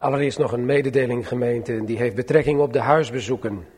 Allereerst nog een mededeling, gemeente, die heeft betrekking op de huisbezoeken.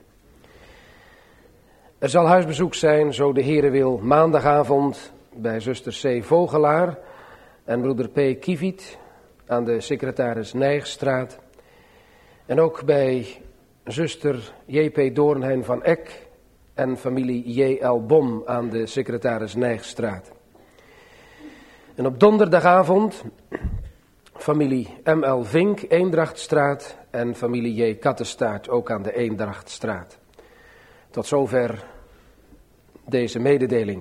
Er zal huisbezoek zijn, zo de Heere wil, maandagavond bij zuster C. Vogelaar en broeder P. Kieviet aan de secretaris Nijgstraat. En ook bij zuster J.P. Doornheim van Eck en familie J.L. Bom aan de secretaris Nijgstraat. En op donderdagavond familie M.L. Vink, Eendrachtstraat en familie J. Kattenstaart, ook aan de Eendrachtstraat. Tot zover deze mededeling.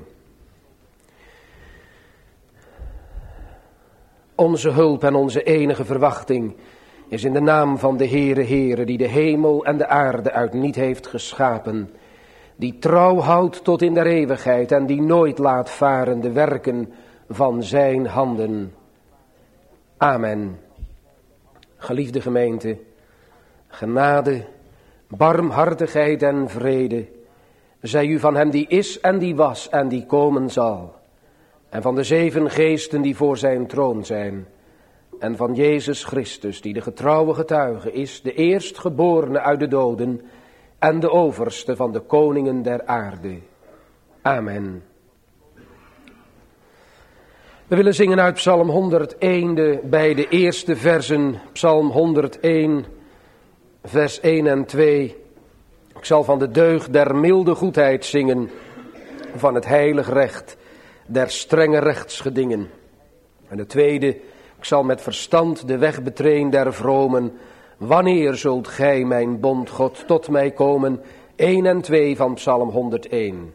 Onze hulp en onze enige verwachting is in de naam van de Heere, die de hemel en de aarde uit niet heeft geschapen, die trouw houdt tot in der eeuwigheid en die nooit laat varen de werken van zijn handen. Amen. Geliefde gemeente, genade, barmhartigheid en vrede, zij u van hem die is en die was en die komen zal, en van de 7 geesten die voor zijn troon zijn, en van Jezus Christus, die de getrouwe getuige is, de eerstgeborene uit de doden en de overste van de koningen der aarde. Amen. We willen zingen uit Psalm 101, bij de eerste versen, Psalm 101, vers 1 en 2. Ik zal van de deugd der milde goedheid zingen, van het heilig recht der strenge rechtsgedingen. En de tweede, ik zal met verstand de weg betreden der vromen. Wanneer zult gij, mijn bond God, tot mij komen? 1 en 2 van Psalm 101.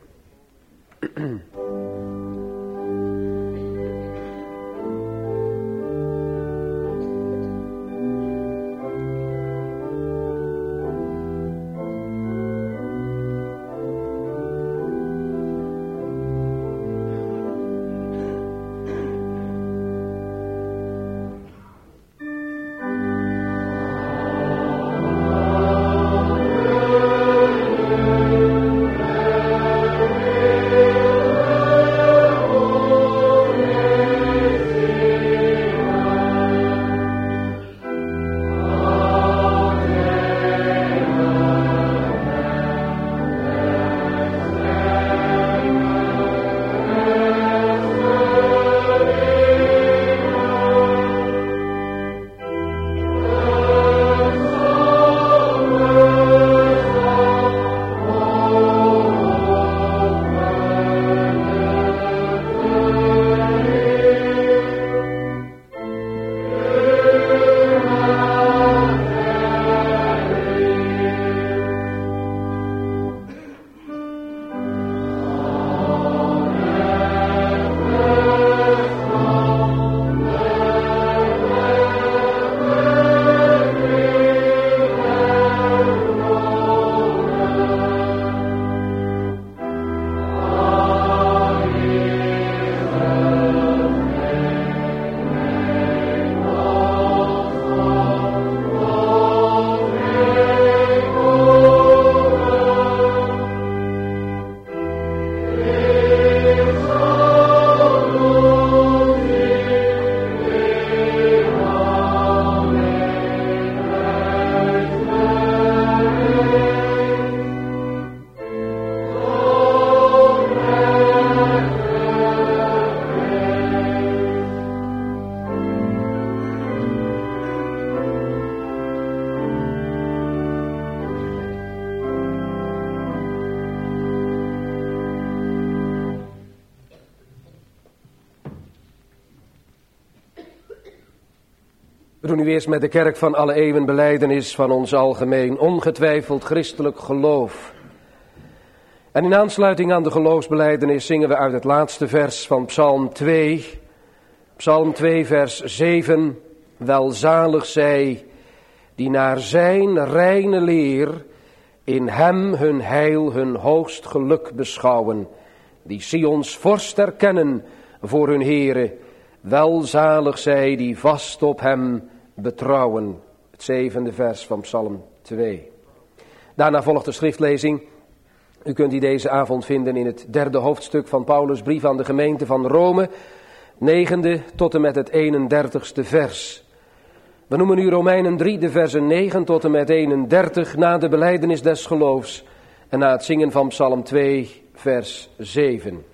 We doen nu eerst met de kerk van alle eeuwen belijdenis van ons algemeen ongetwijfeld christelijk geloof. En in aansluiting aan de geloofsbelijdenis zingen we uit het laatste vers van Psalm 2. Psalm 2 vers 7. Welzalig zij die naar zijn reine leer in hem hun heil, hun hoogst geluk beschouwen. Die Sions vorst erkennen voor hun Heere. Welzalig zij die vast op hem betrouwen. Het 7e vers van Psalm 2. Daarna volgt de schriftlezing. U kunt die deze avond vinden in het 3e hoofdstuk van Paulus' brief aan de gemeente van Rome. 9e tot en met het 31ste vers. We noemen nu Romeinen 3, de versen 9 tot en met 31, na de belijdenis des geloofs en na het zingen van Psalm 2, vers 7.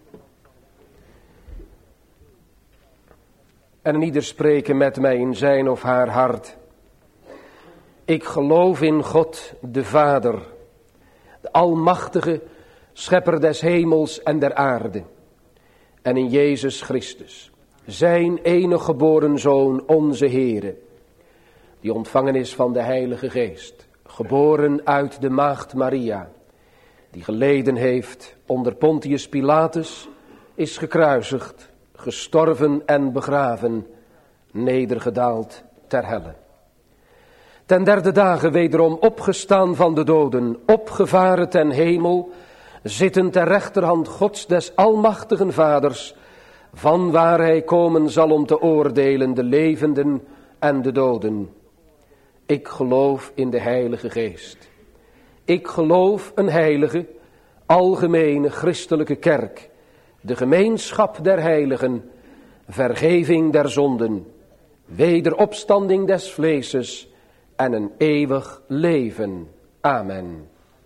En ieder spreken met mij in zijn of haar hart. Ik geloof in God, de Vader, de almachtige schepper des hemels en der aarde. En in Jezus Christus, zijn enige geboren Zoon, onze Heere, die ontvangen is van de Heilige Geest, geboren uit de maagd Maria, die geleden heeft onder Pontius Pilatus, is gekruisigd, gestorven en begraven, nedergedaald ter helle. Ten derde dagen wederom opgestaan van de doden, opgevaren ten hemel, zitten ter rechterhand Gods des almachtigen Vaders, van waar hij komen zal om te oordelen de levenden en de doden. Ik geloof in de Heilige Geest. Ik geloof een heilige, algemene christelijke kerk, de gemeenschap der heiligen, vergeving der zonden, wederopstanding des vleeses en een eeuwig leven. Amen.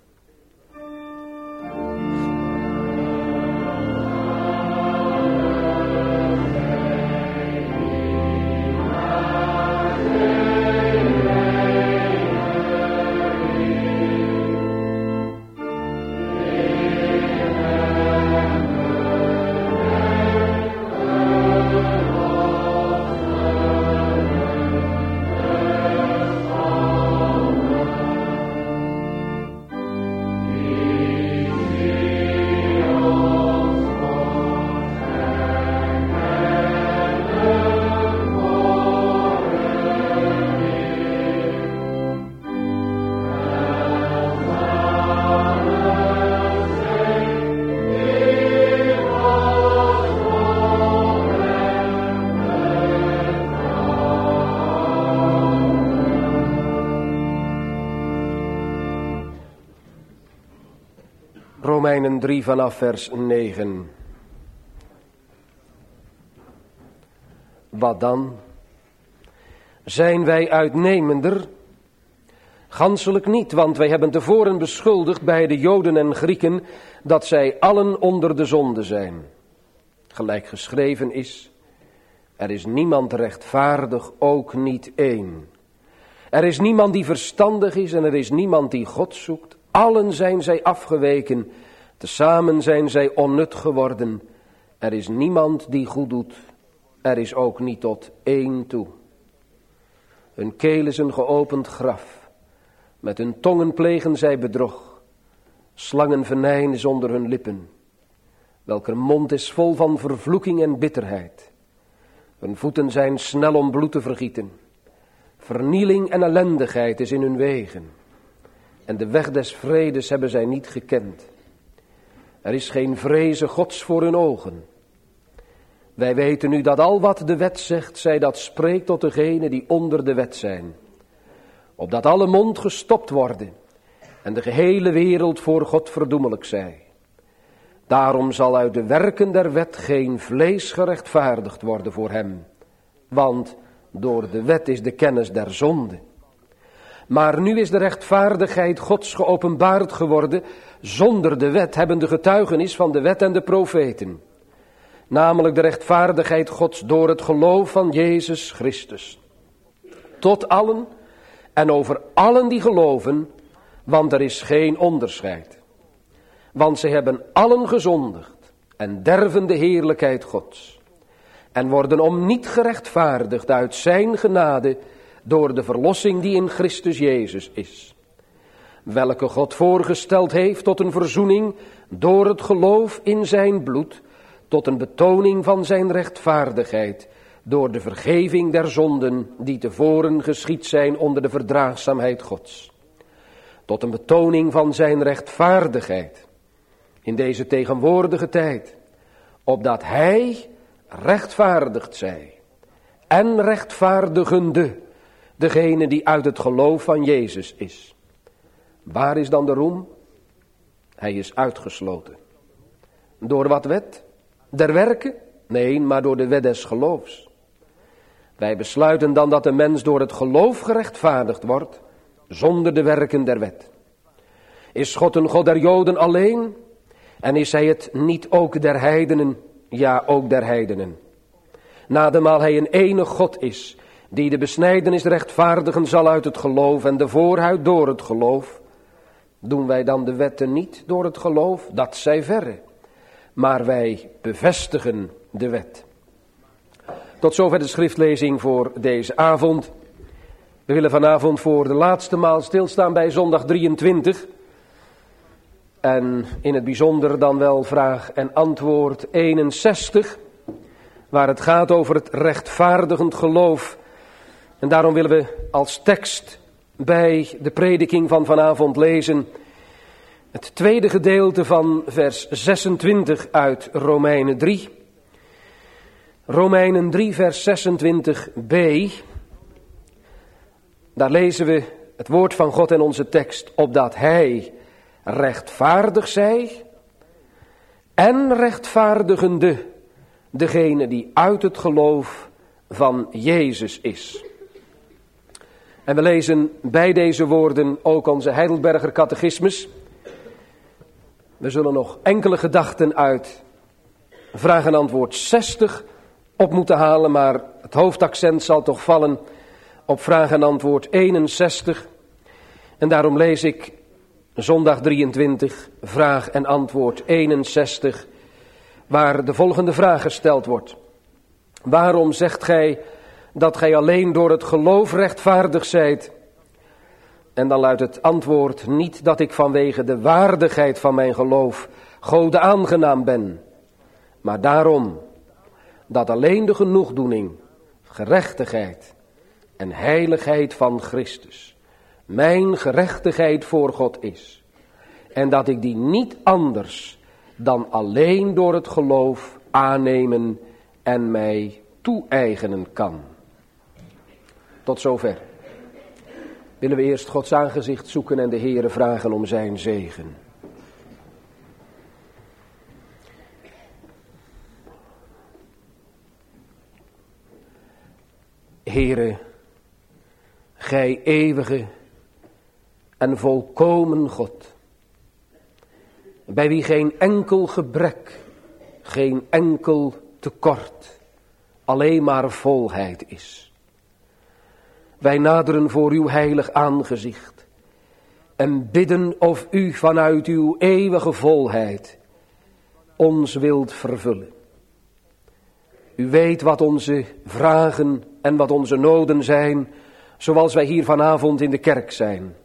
Romeinen 3 vanaf vers 9. Wat dan? Zijn wij uitnemender? Ganselijk niet, want wij hebben tevoren beschuldigd bij de Joden en Grieken dat zij allen onder de zonde zijn. Gelijk geschreven is, er is niemand rechtvaardig, ook niet één. Er is niemand die verstandig is en er is niemand die God zoekt. Allen zijn zij afgeweken, tezamen zijn zij onnut geworden. Er is niemand die goed doet, er is ook niet tot één toe. Hun keel is een geopend graf, met hun tongen plegen zij bedrog. Slangenvenijn is onder hun lippen, welker mond is vol van vervloeking en bitterheid. Hun voeten zijn snel om bloed te vergieten. Vernieling en ellendigheid is in hun wegen. En de weg des vredes hebben zij niet gekend. Er is geen vreze Gods voor hun ogen. Wij weten nu dat al wat de wet zegt, zij dat spreekt tot degenen die onder de wet zijn. Opdat alle mond gestopt worden en de gehele wereld voor God verdoemelijk zij. Daarom zal uit de werken der wet geen vlees gerechtvaardigd worden voor hem. Want door de wet is de kennis der zonde. Maar nu is de rechtvaardigheid Gods geopenbaard geworden. Zonder de wet hebben de getuigenis van de wet en de profeten. Namelijk de rechtvaardigheid Gods door het geloof van Jezus Christus. Tot allen en over allen die geloven, want er is geen onderscheid. Want ze hebben allen gezondigd en derven de heerlijkheid Gods. En worden om niet gerechtvaardigd uit zijn genade door de verlossing die in Christus Jezus is. Welke God voorgesteld heeft tot een verzoening door het geloof in zijn bloed, tot een betoning van zijn rechtvaardigheid, door de vergeving der zonden die tevoren geschied zijn onder de verdraagzaamheid Gods. Tot een betoning van zijn rechtvaardigheid in deze tegenwoordige tijd, opdat hij rechtvaardigd zij en rechtvaardigende degene die uit het geloof van Jezus is. Waar is dan de roem? Hij is uitgesloten. Door wat wet? Der werken? Nee, maar door de wet des geloofs. Wij besluiten dan dat de mens door het geloof gerechtvaardigd wordt, zonder de werken der wet. Is God een God der Joden alleen? En is hij het niet ook der heidenen? Ja, ook der heidenen. Nademaal hij een enig God is, die de besnijdenis rechtvaardigen zal uit het geloof en de voorhuid door het geloof. Doen wij dan de wetten niet door het geloof? Dat zij verre. Maar wij bevestigen de wet. Tot zover de schriftlezing voor deze avond. We willen vanavond voor de laatste maal stilstaan bij zondag 23. En in het bijzonder dan wel vraag en antwoord 61. Waar het gaat over het rechtvaardigend geloof. En daarom willen we als tekst bij de prediking van vanavond lezen het tweede gedeelte van vers 26 uit Romeinen 3. Romeinen 3 vers 26b. Daar lezen we het woord van God in onze tekst. Opdat hij rechtvaardig zij en rechtvaardigende degene die uit het geloof van Jezus is. En we lezen bij deze woorden ook onze Heidelberger catechismus. We zullen nog enkele gedachten uit vraag en antwoord 60 op moeten halen, maar het hoofdaccent zal toch vallen op vraag en antwoord 61. En daarom lees ik zondag 23, vraag en antwoord 61, waar de volgende vraag gesteld wordt. Waarom zegt gij dat gij alleen door het geloof rechtvaardig zijt? En dan luidt het antwoord: niet dat ik vanwege de waardigheid van mijn geloof Gode aangenaam ben, maar daarom dat alleen de genoegdoening, gerechtigheid en heiligheid van Christus mijn gerechtigheid voor God is. En dat ik die niet anders dan alleen door het geloof aannemen en mij toe-eigenen kan. Tot zover. Willen we eerst Gods aangezicht zoeken en de Heere vragen om zijn zegen. Heere, gij eeuwige en volkomen God, bij wie geen enkel gebrek, geen enkel tekort, alleen maar volheid is. Wij naderen voor uw heilig aangezicht en bidden of u vanuit uw eeuwige volheid ons wilt vervullen. U weet wat onze vragen en wat onze noden zijn, zoals wij hier vanavond in de kerk zijn.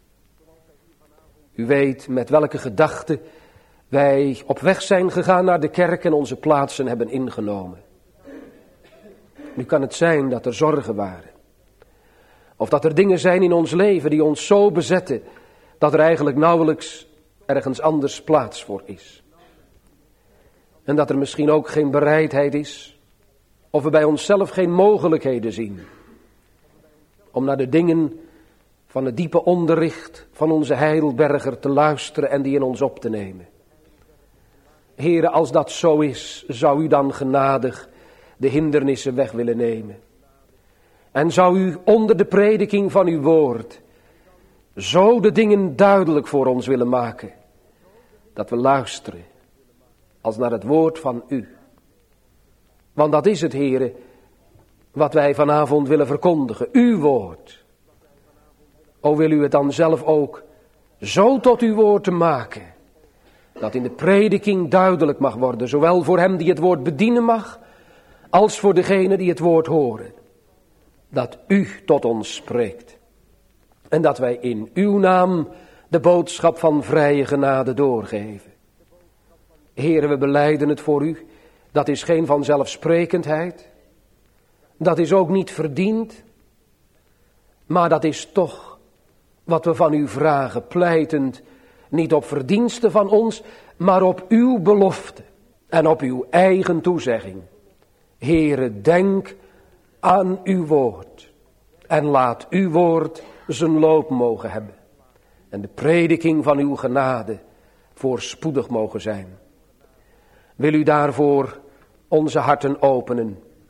U weet met welke gedachten wij op weg zijn gegaan naar de kerk en onze plaatsen hebben ingenomen. Nu kan het zijn dat er zorgen waren. Of dat er dingen zijn in ons leven die ons zo bezetten dat er eigenlijk nauwelijks ergens anders plaats voor is. En dat er misschien ook geen bereidheid is, of we bij onszelf geen mogelijkheden zien om naar de dingen van het diepe onderricht van onze Heidelberger te luisteren en die in ons op te nemen. Heere, als dat zo is, zou u dan genadig de hindernissen weg willen nemen. En zou u onder de prediking van uw woord zo de dingen duidelijk voor ons willen maken, dat we luisteren als naar het woord van u. Want dat is het, Heere, wat wij vanavond willen verkondigen, uw woord. O, wil u het dan zelf ook zo tot uw woord te maken, dat in de prediking duidelijk mag worden, zowel voor hem die het woord bedienen mag, als voor degene die het woord horen. Dat u tot ons spreekt. En dat wij in uw naam de boodschap van vrije genade doorgeven. Heere, we belijden het voor u. Dat is geen vanzelfsprekendheid. Dat is ook niet verdiend. Maar dat is toch wat we van u vragen, pleitend. Niet op verdiensten van ons, maar op uw belofte. En op uw eigen toezegging. Heere, denk aan uw woord. En laat uw woord zijn loop mogen hebben. En de prediking van uw genade voorspoedig mogen zijn. Wil u daarvoor onze harten openen.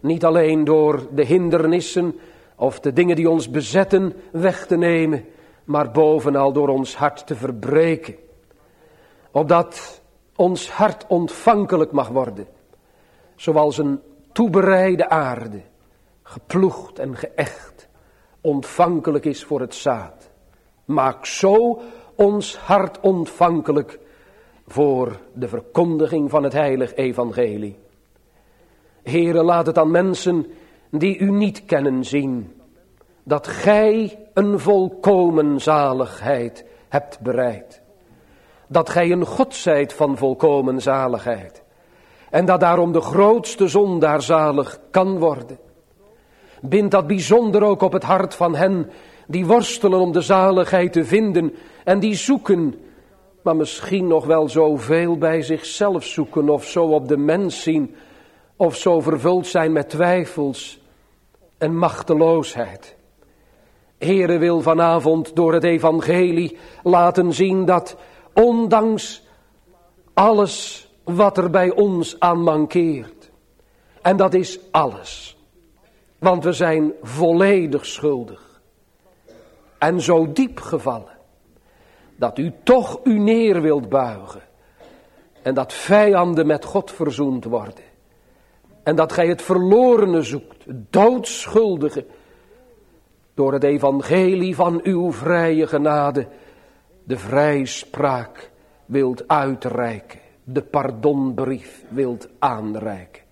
Niet alleen door de hindernissen of de dingen die ons bezetten weg te nemen, maar bovenal door ons hart te verbreken. Opdat ons hart ontvankelijk mag worden, zoals een toebereide aarde, geploegd en geëcht, ontvankelijk is voor het zaad. Maak zo ons hart ontvankelijk voor de verkondiging van het heilig evangelie. Heere, laat het aan mensen die u niet kennen zien, dat gij een volkomen zaligheid hebt bereid. Dat gij een God zijt van volkomen zaligheid. En dat daarom de grootste zondaar zalig kan worden. Bind dat bijzonder ook op het hart van hen die worstelen om de zaligheid te vinden en die zoeken, maar misschien nog wel zoveel bij zichzelf zoeken of zo op de mens zien of zo vervuld zijn met twijfels en machteloosheid. Heere wil vanavond door het evangelie laten zien dat ondanks alles wat er bij ons aan mankeert, en dat is alles, want we zijn volledig schuldig en zo diep gevallen, dat u toch u neer wilt buigen en dat vijanden met God verzoend worden. En dat gij het verlorene zoekt, het doodschuldige, door het evangelie van uw vrije genade, de vrijspraak wilt uitreiken, de pardonbrief wilt aanreiken.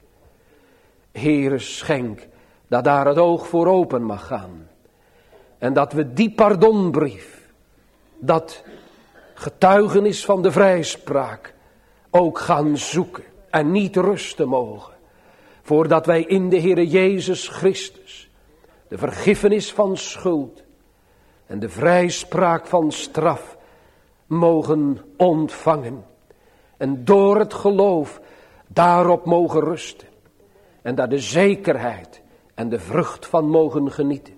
Heere, schenk dat daar het oog voor open mag gaan. En dat we die pardonbrief, dat getuigenis van de vrijspraak, ook gaan zoeken en niet rusten mogen. Voordat wij in de Heere Jezus Christus de vergiffenis van schuld en de vrijspraak van straf mogen ontvangen. En door het geloof daarop mogen rusten. En daar de zekerheid en de vrucht van mogen genieten.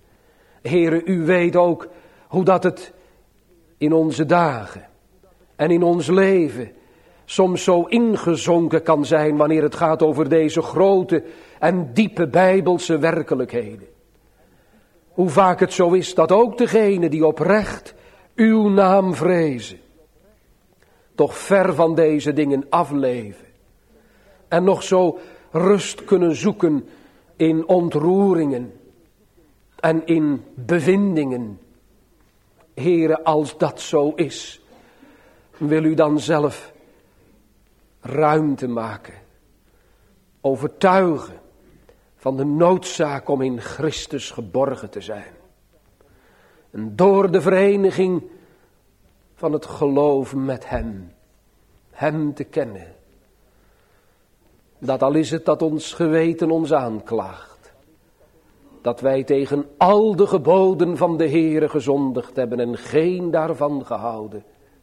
Heere, u weet ook hoe dat het in onze dagen en in ons leven soms zo ingezonken kan zijn wanneer het gaat over deze grote en diepe bijbelse werkelijkheden. Hoe vaak het zo is dat ook degenen die oprecht uw naam vrezen, toch ver van deze dingen afleven. En nog zo rust kunnen zoeken in ontroeringen en in bevindingen. Heere, als dat zo is, wil u dan zelf ruimte maken, overtuigen van de noodzaak om in Christus geborgen te zijn. En door de vereniging van het geloof met hem te kennen. Dat al is het dat ons geweten ons aanklaagt, dat wij tegen al de geboden van de Heere gezondigd hebben en geen daarvan gehouden.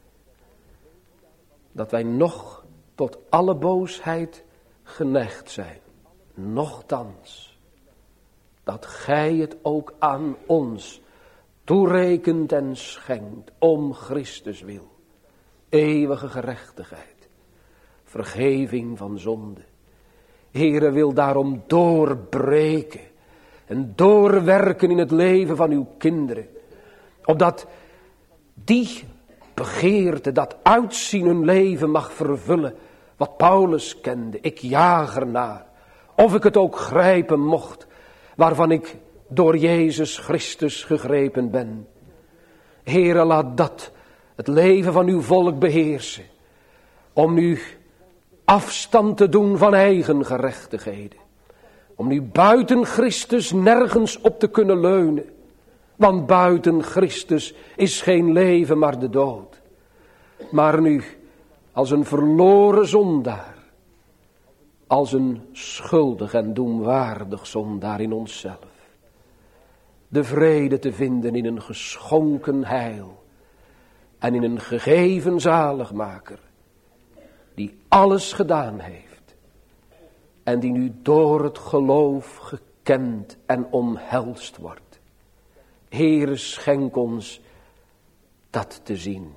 Dat wij nog tot alle boosheid geneigd zijn. Nochtans, dat gij het ook aan ons toerekent en schenkt om Christus wil. Eeuwige gerechtigheid, vergeving van zonde. Heere, wil daarom doorbreken en doorwerken in het leven van uw kinderen. Opdat die begeerte, dat uitzien hun leven mag vervullen, wat Paulus kende. Ik jaag ernaar, of ik het ook grijpen mocht, waarvan ik door Jezus Christus gegrepen ben. Heere, laat dat het leven van uw volk beheersen, om nu afstand te doen van eigen gerechtigheden. Om nu buiten Christus nergens op te kunnen leunen. Want buiten Christus is geen leven, maar de dood. Maar nu, als een verloren zondaar, als een schuldig en doemwaardig zondaar in onszelf, de vrede te vinden in een geschonken heil en in een gegeven zaligmaker, die alles gedaan heeft en die nu door het geloof gekend en omhelst wordt. Heere, schenk ons dat te zien,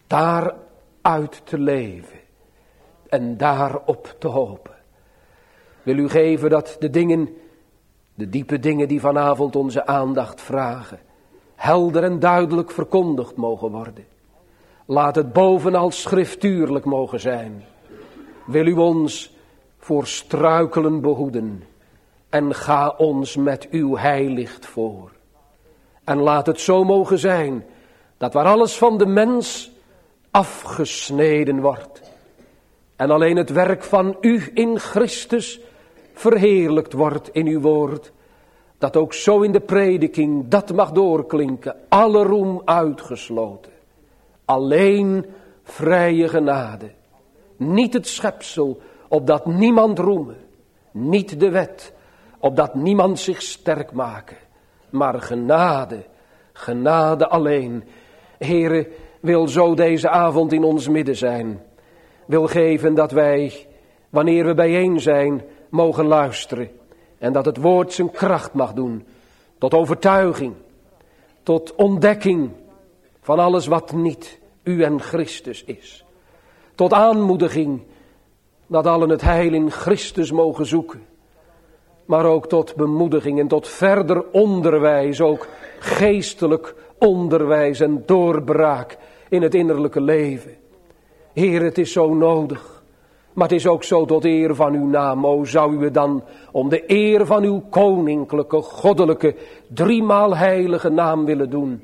daaruit te leven en daarop te hopen. wil u geven dat de dingen, de diepe dingen die vanavond onze aandacht vragen, helder en duidelijk verkondigd mogen worden. Laat het bovenal schriftuurlijk mogen zijn. Wil u ons voor struikelen behoeden en ga ons met uw heilicht voor. En laat het zo mogen zijn dat waar alles van de mens afgesneden wordt en alleen het werk van u in Christus verheerlijkt wordt in uw woord, dat ook zo in de prediking dat mag doorklinken, alle roem uitgesloten. Alleen vrije genade, niet het schepsel, opdat niemand roeme, niet de wet, opdat niemand zich sterk make, maar genade, genade alleen. Heere, wil zo deze avond in ons midden zijn, wil geven dat wij, wanneer we bijeen zijn, mogen luisteren en dat het woord zijn kracht mag doen, tot overtuiging, tot ontdekking van alles wat niet u en Christus is. Tot aanmoediging dat allen het heil in Christus mogen zoeken. Maar ook tot bemoediging en tot verder onderwijs, ook geestelijk onderwijs en doorbraak in het innerlijke leven. Heer, het is zo nodig, maar het is ook zo tot eer van uw naam. O, zou u het dan om de eer van uw koninklijke, goddelijke, driemaal heilige naam willen doen.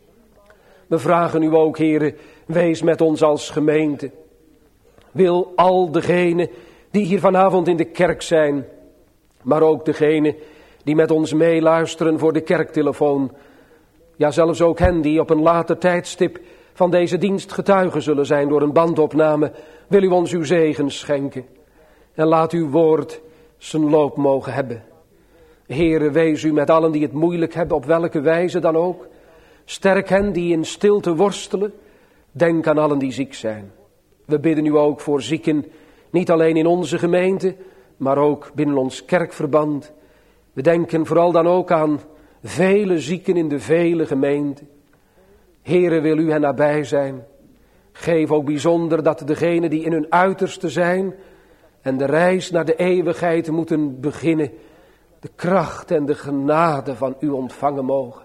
We vragen u ook, Heere, wees met ons als gemeente. Wil al degenen die hier vanavond in de kerk zijn, maar ook degenen die met ons meeluisteren voor de kerktelefoon, ja zelfs ook hen die op een later tijdstip van deze dienst getuigen zullen zijn door een bandopname, wil u ons uw zegen schenken. En laat uw woord zijn loop mogen hebben. Heere, wees u met allen die het moeilijk hebben, op welke wijze dan ook. Sterk hen die in stilte worstelen. Denk aan allen die ziek zijn. We bidden u ook voor zieken, niet alleen in onze gemeente, maar ook binnen ons kerkverband. We denken vooral dan ook aan vele zieken in de vele gemeenten. Heere, wil u hen nabij zijn. Geef ook bijzonder dat degenen die in hun uiterste zijn en de reis naar de eeuwigheid moeten beginnen, de kracht en de genade van u ontvangen mogen.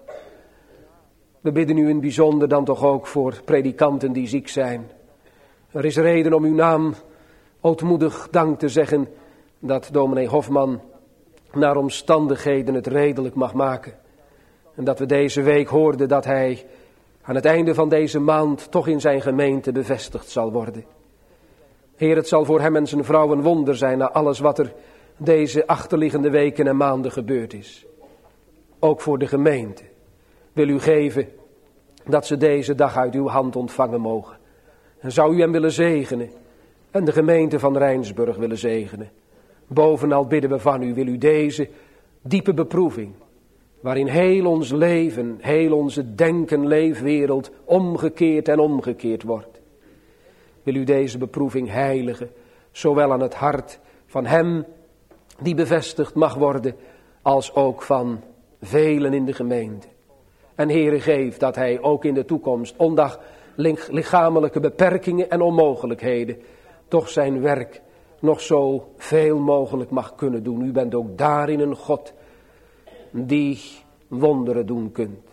We bidden u in het bijzonder dan toch ook voor predikanten die ziek zijn. Er is reden om uw naam ootmoedig dank te zeggen dat dominee Hofman naar omstandigheden het redelijk mag maken. En dat we deze week hoorden dat hij aan het einde van deze maand toch in zijn gemeente bevestigd zal worden. Heer, het zal voor hem en zijn vrouw een wonder zijn na alles wat er deze achterliggende weken en maanden gebeurd is. Ook voor de gemeente wil u geven dat ze deze dag uit uw hand ontvangen mogen. En zou u hem willen zegenen en de gemeente van Rijnsburg willen zegenen. Bovenal bidden we van u, wil u deze diepe beproeving, waarin heel ons leven, heel onze denken, leefwereld omgekeerd en omgekeerd wordt. Wil u deze beproeving heiligen, zowel aan het hart van hem die bevestigd mag worden, als ook van velen in de gemeente. En Heere, geef dat hij ook in de toekomst, ondanks lichamelijke beperkingen en onmogelijkheden, toch zijn werk nog zo veel mogelijk mag kunnen doen. U bent ook daarin een God die wonderen doen kunt.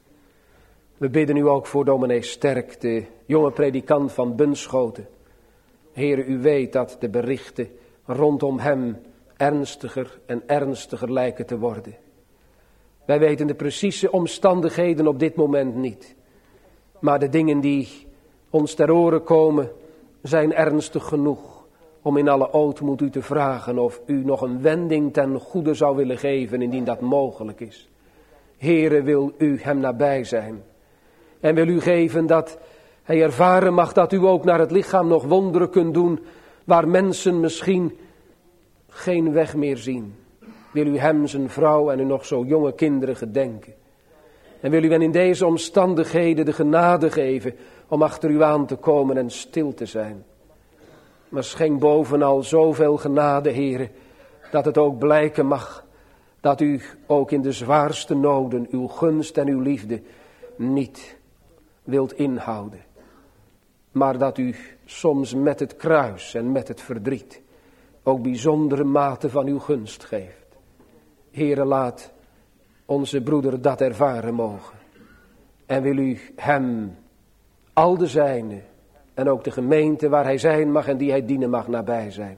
We bidden u ook voor dominee Sterk, de jonge predikant van Bunschoten. Heere, u weet dat de berichten rondom hem ernstiger en ernstiger lijken te worden. Wij weten de precieze omstandigheden op dit moment niet. Maar de dingen die ons ter oren komen zijn ernstig genoeg om in alle ootmoed u te vragen of u nog een wending ten goede zou willen geven indien dat mogelijk is. Heere, wil u hem nabij zijn en wil u geven dat hij ervaren mag dat u ook naar het lichaam nog wonderen kunt doen waar mensen misschien geen weg meer zien. Wil u hem, zijn vrouw en uw nog zo jonge kinderen gedenken. En wil u hen in deze omstandigheden de genade geven om achter u aan te komen en stil te zijn. Maar schenk bovenal zoveel genade, Heere, dat het ook blijken mag dat u ook in de zwaarste noden uw gunst en uw liefde niet wilt inhouden. Maar dat u soms met het kruis en met het verdriet ook bijzondere mate van uw gunst geeft. Heere, laat onze broeder dat ervaren mogen. En wil u hem, al de zijnen en ook de gemeente waar hij zijn mag en die hij dienen mag nabij zijn.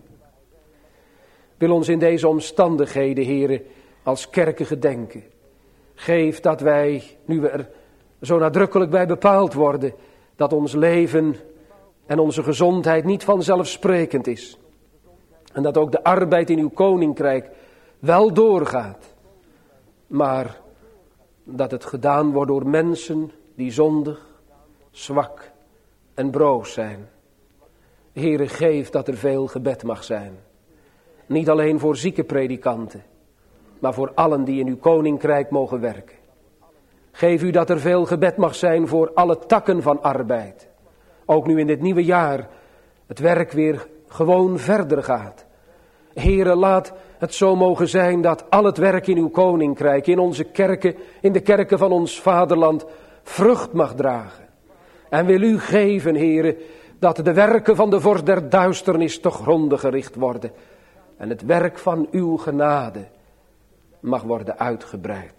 Wil ons in deze omstandigheden, Heere, als kerken gedenken. Geef dat wij, nu we er zo nadrukkelijk bij bepaald worden, dat ons leven en onze gezondheid niet vanzelfsprekend is. En dat ook de arbeid in uw koninkrijk wel doorgaat. Maar dat het gedaan wordt door mensen die zondig, zwak en broos zijn. Heere, geef dat er veel gebed mag zijn. Niet alleen voor zieke predikanten, maar voor allen die in uw koninkrijk mogen werken. Geef u dat er veel gebed mag zijn voor alle takken van arbeid. Ook nu in dit nieuwe jaar het werk weer gewoon verder gaat. Heere, laat het zo mogen zijn dat al het werk in uw koninkrijk, in onze kerken, in de kerken van ons vaderland, vrucht mag dragen. En wil u geven, Heere, dat de werken van de vorst der duisternis te gronde gericht worden. En het werk van uw genade mag worden uitgebreid.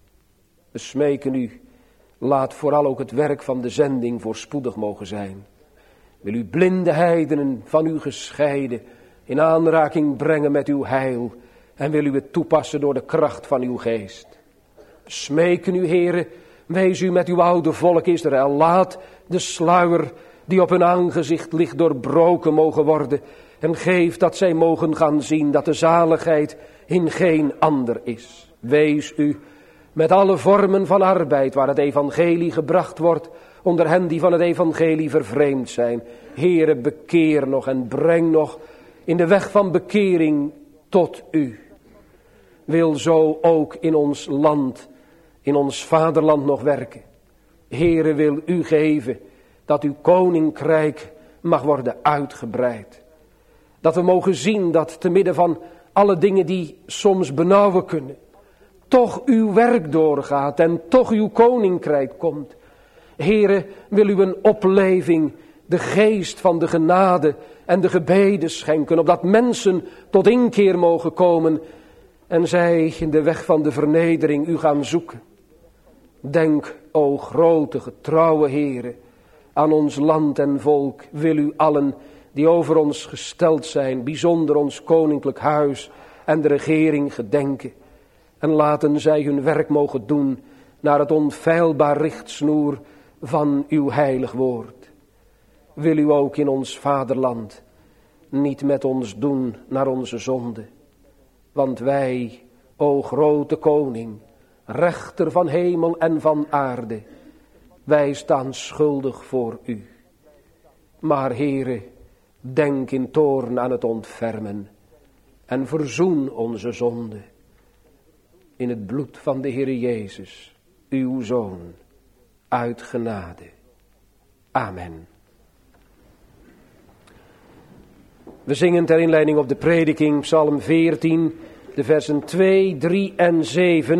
We smeken u, laat vooral ook het werk van de zending voorspoedig mogen zijn. Wil u blinde heidenen van u gescheiden in aanraking brengen met uw heil. En wil u het toepassen door de kracht van uw geest. We smeken u, Heere, wees u met uw oude volk Israël. Laat de sluier die op hun aangezicht ligt doorbroken mogen worden. En geef dat zij mogen gaan zien dat de zaligheid in geen ander is. Wees u met alle vormen van arbeid waar het evangelie gebracht wordt, onder hen die van het evangelie vervreemd zijn. Heere, bekeer nog en breng nog in de weg van bekering tot u. Wil zo ook in ons land, in ons vaderland nog werken. Heere, wil u geven dat uw koninkrijk mag worden uitgebreid. Dat we mogen zien dat te midden van alle dingen die soms benauwen kunnen, toch uw werk doorgaat en toch uw koninkrijk komt. Heere, wil u een opleving, de geest van de genade en de gebeden schenken, opdat mensen tot inkeer mogen komen en zij in de weg van de vernedering u gaan zoeken. Denk, o grote getrouwe Heere, aan ons land en volk. Wil u allen die over ons gesteld zijn, bijzonder ons koninklijk huis en de regering gedenken. En laten zij hun werk mogen doen naar het onfeilbaar richtsnoer van uw heilig woord. Wil u ook in ons vaderland niet met ons doen naar onze zonde. Want wij, o grote koning, rechter van hemel en van aarde, wij staan schuldig voor u. Maar Heere, denk in toorn aan het ontfermen en verzoen onze zonde in het bloed van de Heere Jezus, uw Zoon, uit genade. Amen. We zingen ter inleiding op de prediking Psalm 14, de versen 2, 3 en 7.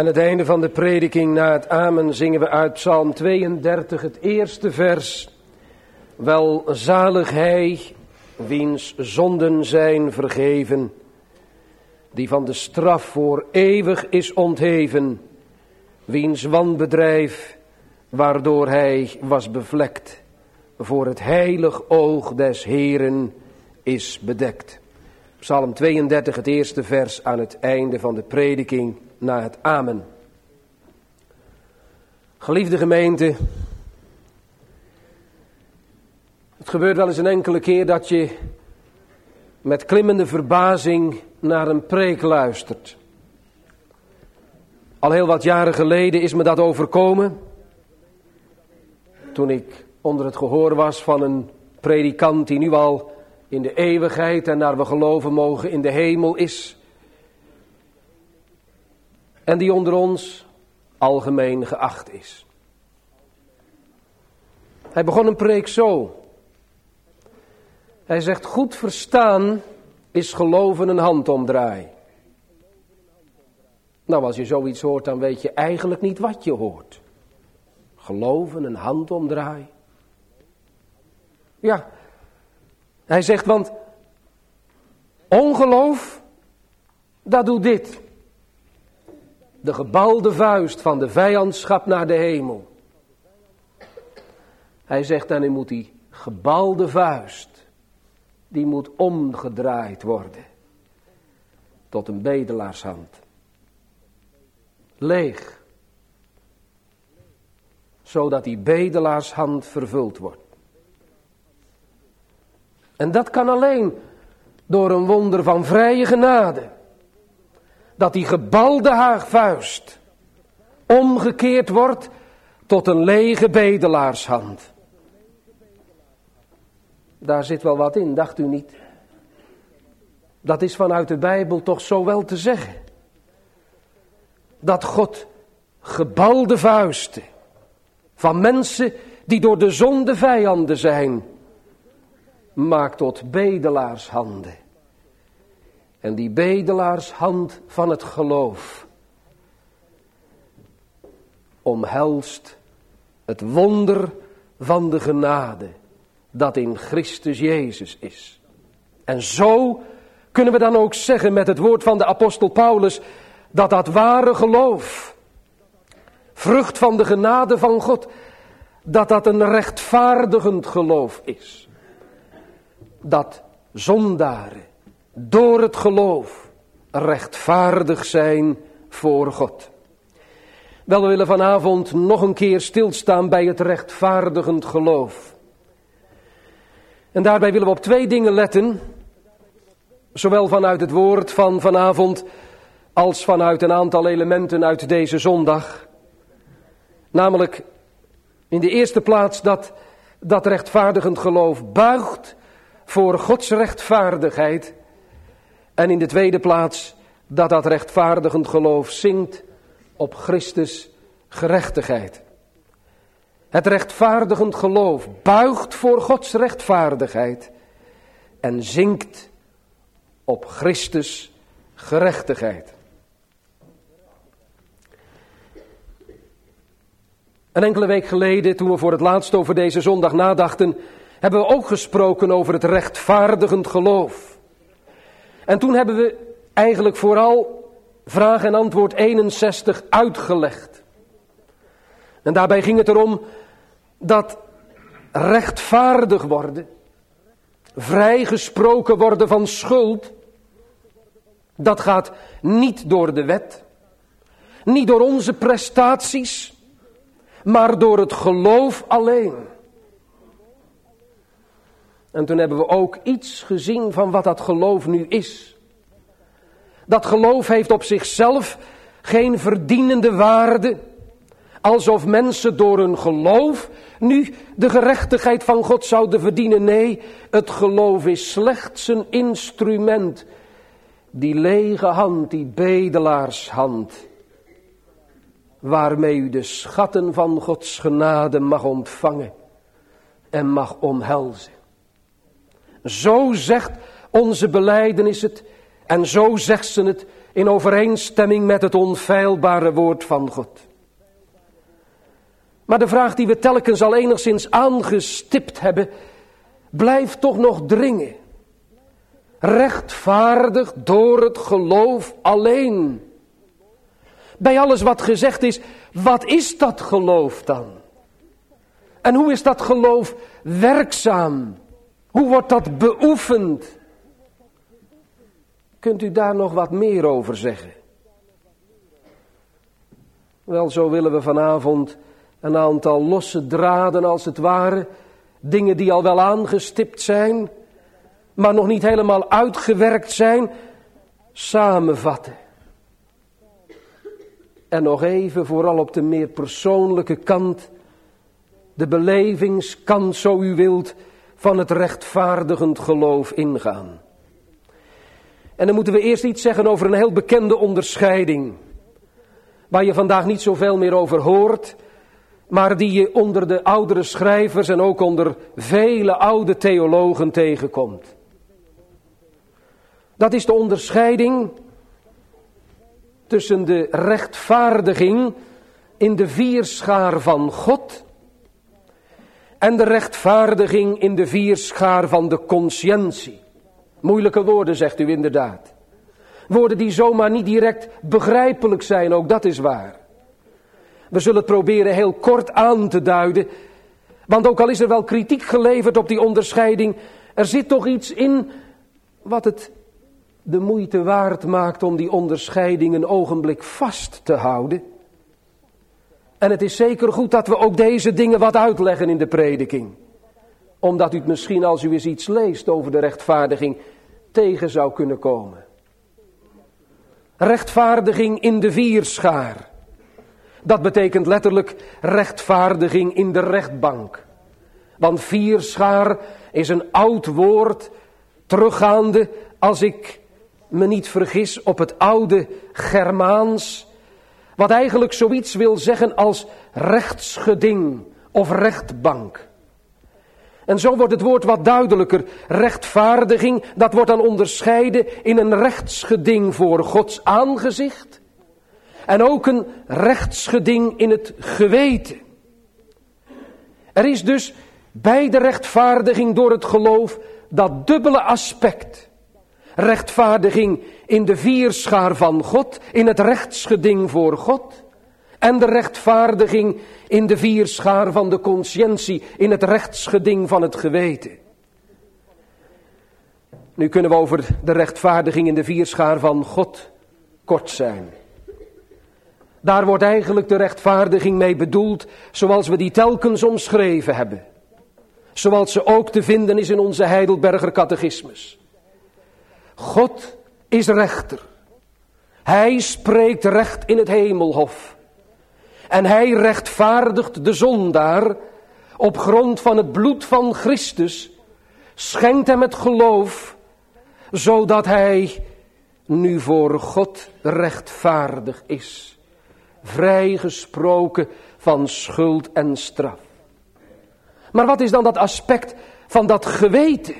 Aan het einde van de prediking na het amen zingen we uit Psalm 32 het eerste vers. Welzalig hij, wiens zonden zijn vergeven, die van de straf voor eeuwig is ontheven, wiens wanbedrijf, waardoor hij was bevlekt, voor het heilig oog des Heeren is bedekt. Psalm 32, het eerste vers aan het einde van de prediking na het amen. Geliefde gemeente, het gebeurt wel eens een enkele keer dat je met klimmende verbazing naar een preek luistert. Al heel wat jaren geleden is me dat overkomen, toen ik onder het gehoor was van een predikant die nu al in de eeuwigheid en naar we geloven mogen in de hemel is. En die onder ons algemeen geacht is. Hij begon een preek zo. Hij zegt, goed verstaan is geloven een handomdraai. Nou, als je zoiets hoort, dan weet je eigenlijk niet wat je hoort. Geloven een handomdraai. Ja, hij zegt, want ongeloof, dat doet dit. De gebalde vuist van de vijandschap naar de hemel. Hij zegt, dan moet die gebalde vuist, die moet omgedraaid worden. Tot een bedelaarshand. Leeg. Zodat die bedelaarshand vervuld wordt. En dat kan alleen door een wonder van vrije genade. Dat die gebalde vuist omgekeerd wordt tot een lege bedelaarshand. Daar zit wel wat in, dacht u niet? Dat is vanuit de Bijbel toch zo wel te zeggen. Dat God gebalde vuisten van mensen die door de zonde vijanden zijn, maakt tot bedelaarshanden. En die bedelaarshand van het geloof omhelst het wonder van de genade dat in Christus Jezus is. En zo kunnen we dan ook zeggen met het woord van de apostel Paulus, dat dat ware geloof, vrucht van de genade van God, dat dat een rechtvaardigend geloof is. Dat zondaren door het geloof rechtvaardig zijn voor God. Wel, we willen vanavond nog een keer stilstaan bij het rechtvaardigend geloof. En daarbij willen we op twee dingen letten, zowel vanuit het woord van vanavond als vanuit een aantal elementen uit deze zondag. Namelijk in de eerste plaats dat rechtvaardigend geloof buigt voor Gods rechtvaardigheid. En in de tweede plaats dat rechtvaardigend geloof zingt op Christus gerechtigheid. Het rechtvaardigend geloof buigt voor Gods rechtvaardigheid en zingt op Christus gerechtigheid. Een enkele week geleden, toen we voor het laatst over deze zondag nadachten, hebben we ook gesproken over het rechtvaardigend geloof. En toen hebben we eigenlijk vooral vraag en antwoord 61 uitgelegd. En daarbij ging het erom dat rechtvaardig worden, vrijgesproken worden van schuld, dat gaat niet door de wet, niet door onze prestaties, maar door het geloof alleen. En toen hebben we ook iets gezien van wat dat geloof nu is. Dat geloof heeft op zichzelf geen verdienende waarde, alsof mensen door hun geloof nu de gerechtigheid van God zouden verdienen. Nee, het geloof is slechts een instrument, die lege hand, die bedelaarshand, waarmee u de schatten van Gods genade mag ontvangen en mag omhelzen. Zo zegt onze belijdenis het en zo zegt ze het in overeenstemming met het onfeilbare woord van God. Maar de vraag die we telkens al enigszins aangestipt hebben, blijft toch nog dringen. Rechtvaardig door het geloof alleen. Bij alles wat gezegd is, wat is dat geloof dan? En hoe is dat geloof werkzaam? Hoe wordt dat beoefend? Kunt u daar nog wat meer over zeggen? Wel, zo willen we vanavond een aantal losse draden als het ware, dingen die al wel aangestipt zijn, maar nog niet helemaal uitgewerkt zijn, samenvatten. En nog even, vooral op de meer persoonlijke kant, de belevingskant, zo u wilt, van het rechtvaardigend geloof ingaan. En dan moeten we eerst iets zeggen over een heel bekende onderscheiding, waar je vandaag niet zoveel meer over hoort, maar die je onder de oudere schrijvers en ook onder vele oude theologen tegenkomt. Dat is de onderscheiding tussen de rechtvaardiging in de vierschaar van God en de rechtvaardiging in de vierschaar van de conscientie. Moeilijke woorden, zegt u inderdaad. Woorden die zomaar niet direct begrijpelijk zijn, ook dat is waar. We zullen het proberen heel kort aan te duiden, want ook al is er wel kritiek geleverd op die onderscheiding, er zit toch iets in wat het de moeite waard maakt om die onderscheiding een ogenblik vast te houden. En het is zeker goed dat we ook deze dingen wat uitleggen in de prediking. Omdat u het misschien als u eens iets leest over de rechtvaardiging tegen zou kunnen komen. Rechtvaardiging in de vierschaar. Dat betekent letterlijk rechtvaardiging in de rechtbank. Want vierschaar is een oud woord, teruggaande, als ik me niet vergis, op het oude Germaans, wat eigenlijk zoiets wil zeggen als rechtsgeding of rechtbank. En zo wordt het woord wat duidelijker. Rechtvaardiging, dat wordt dan onderscheiden in een rechtsgeding voor Gods aangezicht. En ook een rechtsgeding in het geweten. Er is dus bij de rechtvaardiging door het geloof dat dubbele aspect. Rechtvaardiging in de vierschaar van God, in het rechtsgeding voor God. En de rechtvaardiging in de vierschaar van de conscientie, in het rechtsgeding van het geweten. Nu kunnen we over de rechtvaardiging in de vierschaar van God kort zijn. Daar wordt eigenlijk de rechtvaardiging mee bedoeld, zoals we die telkens omschreven hebben. Zoals ze ook te vinden is in onze Heidelberger catechismus. God is rechter. Hij spreekt recht in het hemelhof. En hij rechtvaardigt de zondaar op grond van het bloed van Christus, schenkt hem het geloof, zodat hij nu voor God rechtvaardig is. Vrijgesproken van schuld en straf. Maar wat is dan dat aspect van dat geweten?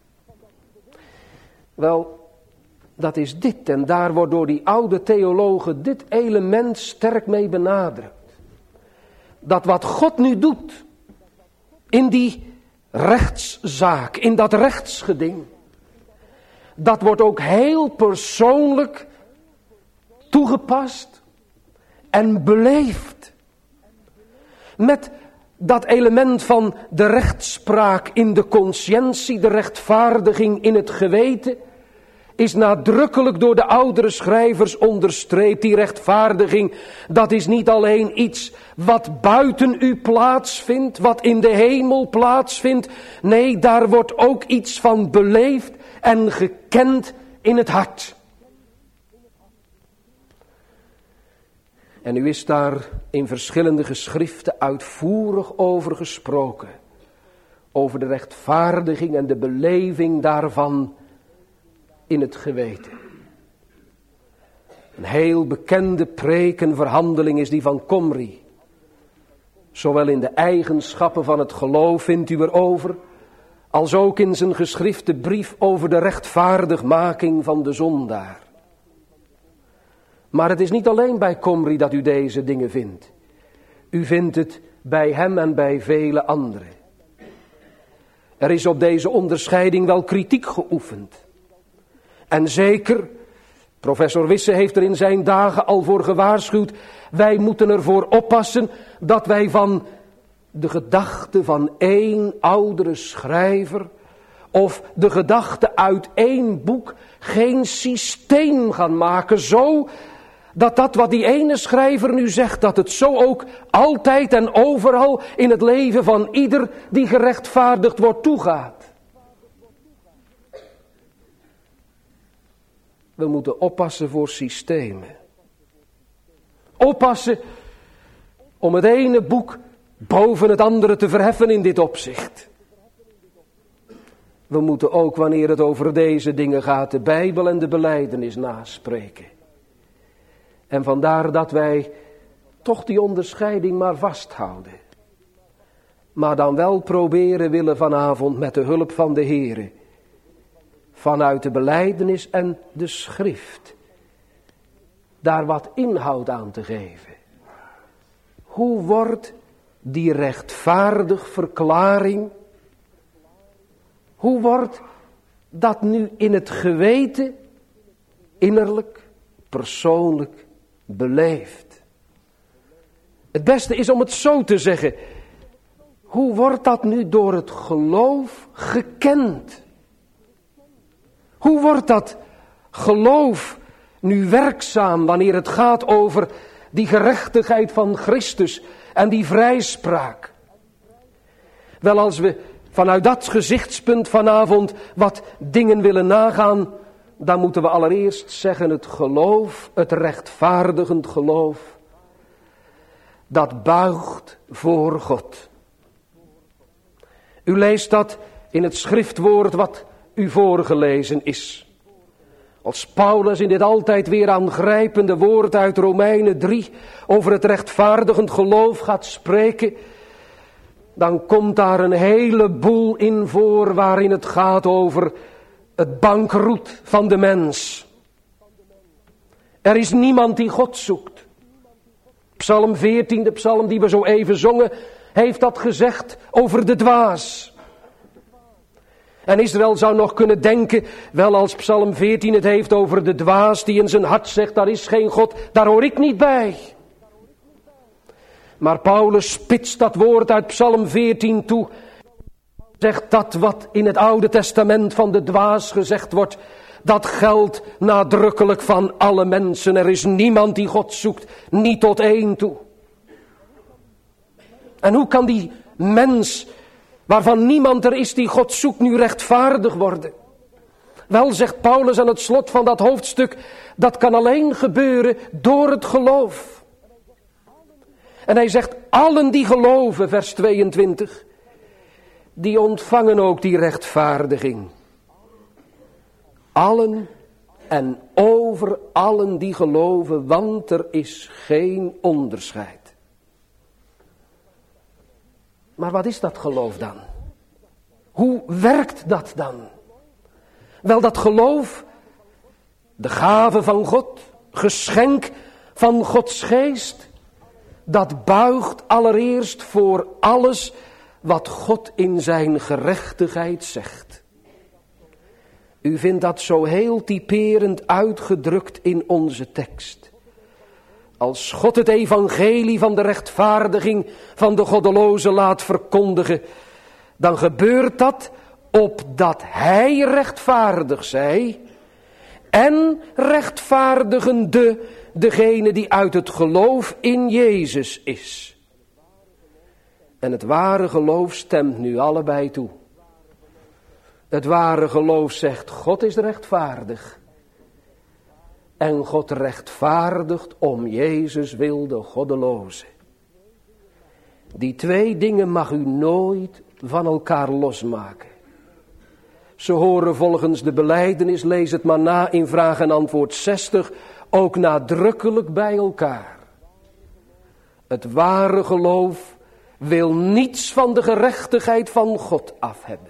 Wel, dat is dit, en daar wordt door die oude theologen dit element sterk mee benadrukt. Dat wat God nu doet, in die rechtszaak, in dat rechtsgeding, dat wordt ook heel persoonlijk toegepast en beleefd. Met dat element van de rechtspraak in de conscientie, de rechtvaardiging in het geweten, is nadrukkelijk door de oudere schrijvers onderstreept. Die rechtvaardiging, dat is niet alleen iets wat buiten u plaatsvindt, wat in de hemel plaatsvindt. Nee, daar wordt ook iets van beleefd en gekend in het hart. En nu is daar in verschillende geschriften uitvoerig over gesproken. Over de rechtvaardiging en de beleving daarvan in het geweten. Een heel bekende preek en verhandeling is die van Komri. Zowel in de eigenschappen van het geloof vindt u erover, als ook in zijn geschrifte brief over de rechtvaardigmaking van de zondaar. Maar het is niet alleen bij Komrie dat u deze dingen vindt. U vindt het bij hem en bij vele anderen. Er is op deze onderscheiding wel kritiek geoefend. En zeker, professor Wisse heeft er in zijn dagen al voor gewaarschuwd. Wij moeten ervoor oppassen dat wij van de gedachte van één oudere schrijver of de gedachte uit één boek geen systeem gaan maken, zo dat wat die ene schrijver nu zegt, dat het zo ook altijd en overal in het leven van ieder die gerechtvaardigd wordt toegaat. We moeten oppassen voor systemen. Oppassen om het ene boek boven het andere te verheffen in dit opzicht. We moeten ook, wanneer het over deze dingen gaat, de Bijbel en de belijdenis naspreken. En vandaar dat wij toch die onderscheiding maar vasthouden. Maar dan wel proberen willen vanavond met de hulp van de Heere, vanuit de belijdenis en de schrift, daar wat inhoud aan te geven. Hoe wordt die rechtvaardig verklaring, hoe wordt dat nu in het geweten, innerlijk, persoonlijk beleefd? Het beste is om het zo te zeggen. Hoe wordt dat nu door het geloof gekend? Hoe wordt dat geloof nu werkzaam wanneer het gaat over die gerechtigheid van Christus en die vrijspraak? Wel, als we vanuit dat gezichtspunt vanavond wat dingen willen nagaan, dan moeten we allereerst zeggen het geloof, het rechtvaardigend geloof, dat buigt voor God. U leest dat in het schriftwoord wat u voorgelezen is. Als Paulus in dit altijd weer aangrijpende woord uit Romeinen 3 over het rechtvaardigend geloof gaat spreken, dan komt daar een heleboel in voor waarin het gaat over het bankroet van de mens. Er is niemand die God zoekt. Psalm 14, de psalm die we zo even zongen, heeft dat gezegd over de dwaas. En Israël zou nog kunnen denken, wel als Psalm 14 het heeft over de dwaas die in zijn hart zegt, daar is geen God, daar hoor ik niet bij. Maar Paulus spitst dat woord uit Psalm 14 toe, zegt dat wat in het Oude Testament van de dwaas gezegd wordt, dat geldt nadrukkelijk van alle mensen. Er is niemand die God zoekt, niet tot één toe. En hoe kan die mens, waarvan niemand er is die God zoekt, nu rechtvaardig worden? Wel, zegt Paulus aan het slot van dat hoofdstuk, dat kan alleen gebeuren door het geloof. En hij zegt, allen die geloven, vers 22, die ontvangen ook die rechtvaardiging. Allen en over allen die geloven, want er is geen onderscheid. Maar wat is dat geloof dan? Hoe werkt dat dan? Wel, dat geloof, de gave van God, geschenk van Gods geest, dat buigt allereerst voor alles wat God in zijn gerechtigheid zegt. U vindt dat zo heel typerend uitgedrukt in onze tekst. Als God het evangelie van de rechtvaardiging van de goddeloze laat verkondigen, dan gebeurt dat opdat hij rechtvaardig zij en rechtvaardigende degene die uit het geloof in Jezus is. En het ware geloof stemt nu allebei toe. Het ware geloof zegt, God is rechtvaardig. En God rechtvaardigt om Jezus wil de goddeloze. Die twee dingen mag u nooit van elkaar losmaken. Ze horen volgens de belijdenis, lees het maar na in vraag en antwoord 60, ook nadrukkelijk bij elkaar. Het ware geloof wil niets van de gerechtigheid van God af hebben.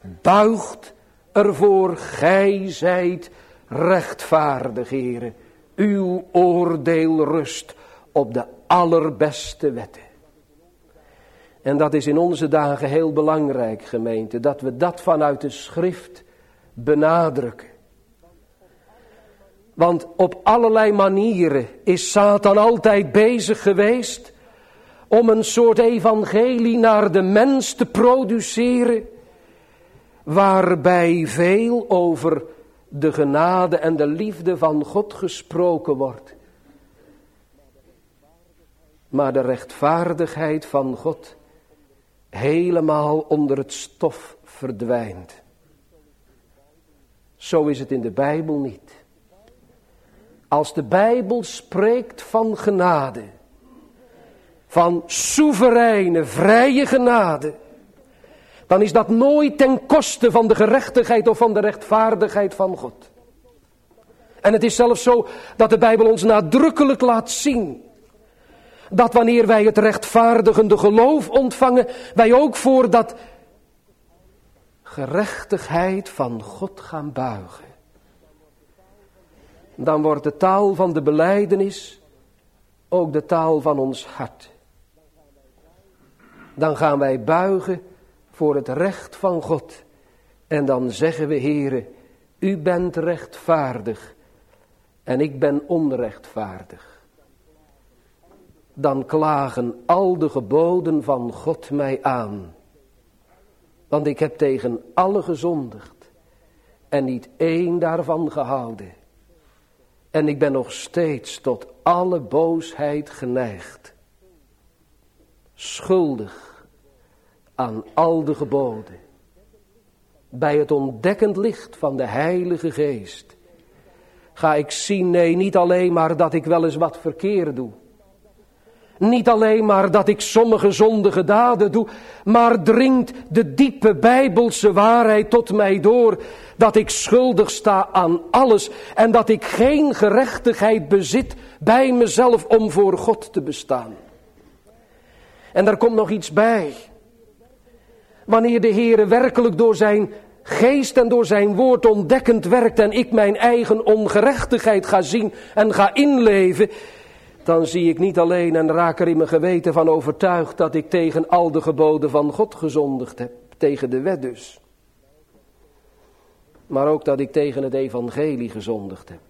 Buigt ervoor, gij zijt rechtvaardig, Heere, Uw oordeel rust op de allerbeste wetten. En dat is in onze dagen heel belangrijk, gemeente, dat we dat vanuit de schrift benadrukken. Want op allerlei manieren is Satan altijd bezig geweest om een soort evangelie naar de mens te produceren, waarbij veel over de genade en de liefde van God gesproken wordt. Maar de rechtvaardigheid van God helemaal onder het stof verdwijnt. Zo is het in de Bijbel niet. Als de Bijbel spreekt van genade, van soevereine, vrije genade, dan is dat nooit ten koste van de gerechtigheid of van de rechtvaardigheid van God. En het is zelfs zo dat de Bijbel ons nadrukkelijk laat zien dat wanneer wij het rechtvaardigende geloof ontvangen, wij ook voor dat gerechtigheid van God gaan buigen. Dan wordt de taal van de belijdenis ook de taal van ons hart. Dan gaan wij buigen voor het recht van God. En dan zeggen we, Heere, u bent rechtvaardig en ik ben onrechtvaardig. Dan klagen al de geboden van God mij aan. Want ik heb tegen alle gezondigd en niet één daarvan gehouden. En ik ben nog steeds tot alle boosheid geneigd. Schuldig aan al de geboden. Bij het ontdekkend licht van de Heilige Geest ga ik zien, nee, niet alleen maar dat ik wel eens wat verkeerd doe. Niet alleen maar dat ik sommige zondige daden doe, maar dringt de diepe Bijbelse waarheid tot mij door, dat ik schuldig sta aan alles en dat ik geen gerechtigheid bezit bij mezelf om voor God te bestaan. En daar komt nog iets bij. Wanneer de Heere werkelijk door zijn geest en door zijn woord ontdekkend werkt en ik mijn eigen ongerechtigheid ga zien en ga inleven, dan zie ik niet alleen en raak er in mijn geweten van overtuigd dat ik tegen al de geboden van God gezondigd heb, tegen de wet dus. Maar ook dat ik tegen het evangelie gezondigd heb.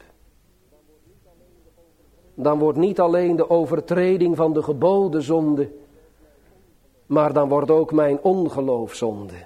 Dan wordt niet alleen de overtreding van de geboden zonde, maar dan wordt ook mijn ongeloof zonde.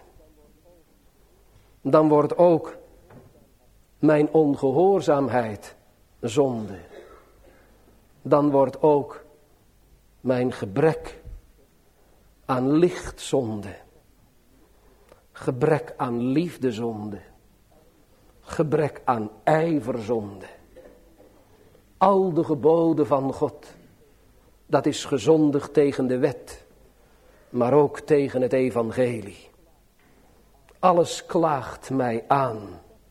Dan wordt ook mijn ongehoorzaamheid zonde. Dan wordt ook mijn gebrek aan licht zonde. Gebrek aan liefde zonde. Gebrek aan ijver zonde. Al de geboden van God, dat is gezondigd tegen de wet, maar ook tegen het evangelie. Alles klaagt mij aan.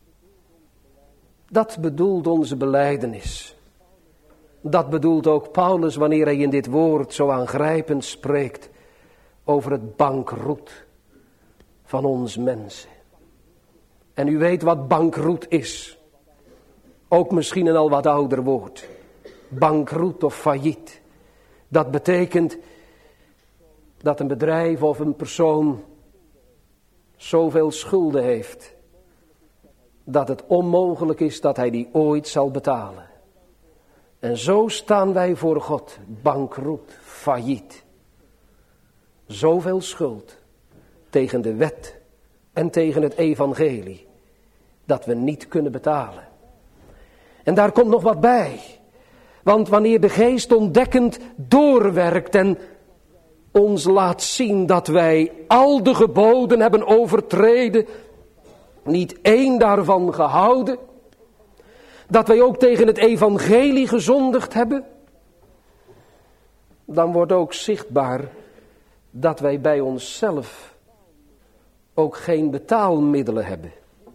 Dat bedoelt onze belijdenis. Dat bedoelt ook Paulus wanneer hij in dit woord zo aangrijpend spreekt over het bankroet van ons mensen. En u weet wat bankroet is. Ook misschien een al wat ouder woord. Bankroet of failliet. Dat betekent dat een bedrijf of een persoon zoveel schulden heeft dat het onmogelijk is dat hij die ooit zal betalen. En zo staan wij voor God, bankroet, failliet. Zoveel schuld tegen de wet en tegen het evangelie, dat we niet kunnen betalen. En daar komt nog wat bij. Want wanneer de geest ontdekkend doorwerkt en ons laat zien dat wij al de geboden hebben overtreden, niet één daarvan gehouden, dat wij ook tegen het evangelie gezondigd hebben, dan wordt ook zichtbaar dat wij bij onszelf ook geen betaalmiddelen hebben.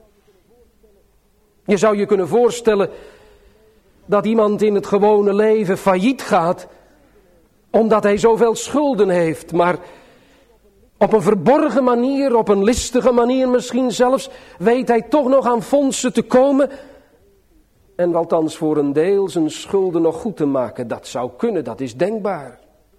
Je zou je kunnen voorstellen dat iemand in het gewone leven failliet gaat omdat hij zoveel schulden heeft, maar op een verborgen manier, op een listige manier misschien zelfs, weet hij toch nog aan fondsen te komen En althans voor een deel zijn schulden nog goed te maken. Dat zou kunnen, dat is denkbaar.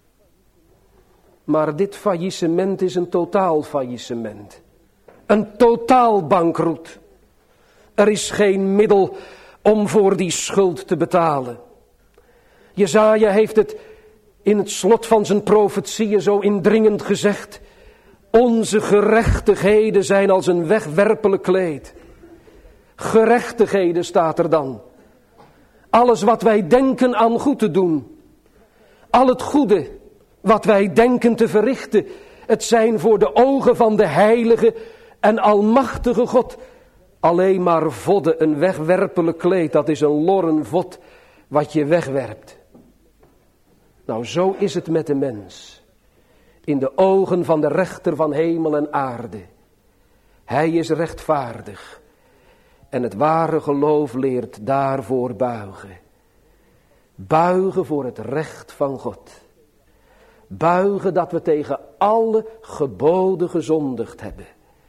Maar dit faillissement is een totaal faillissement. Een totaal bankroet. Er is geen middel om voor die schuld te betalen. Jesaja heeft het in het slot van zijn profetieën zo indringend gezegd. Onze gerechtigheden zijn als een wegwerpelijk kleed. Gerechtigheden staat er dan. Alles wat wij denken aan goed te doen. Al het goede wat wij denken te verrichten. Het zijn voor de ogen van de heilige en almachtige God alleen maar vodden, een wegwerpelijk kleed. Dat is een lorren vod wat je wegwerpt. Nou, zo is het met de mens. In de ogen van de rechter van hemel en aarde. Hij is rechtvaardig. En het ware geloof leert daarvoor buigen. Buigen voor het recht van God. Buigen dat we tegen alle geboden gezondigd hebben.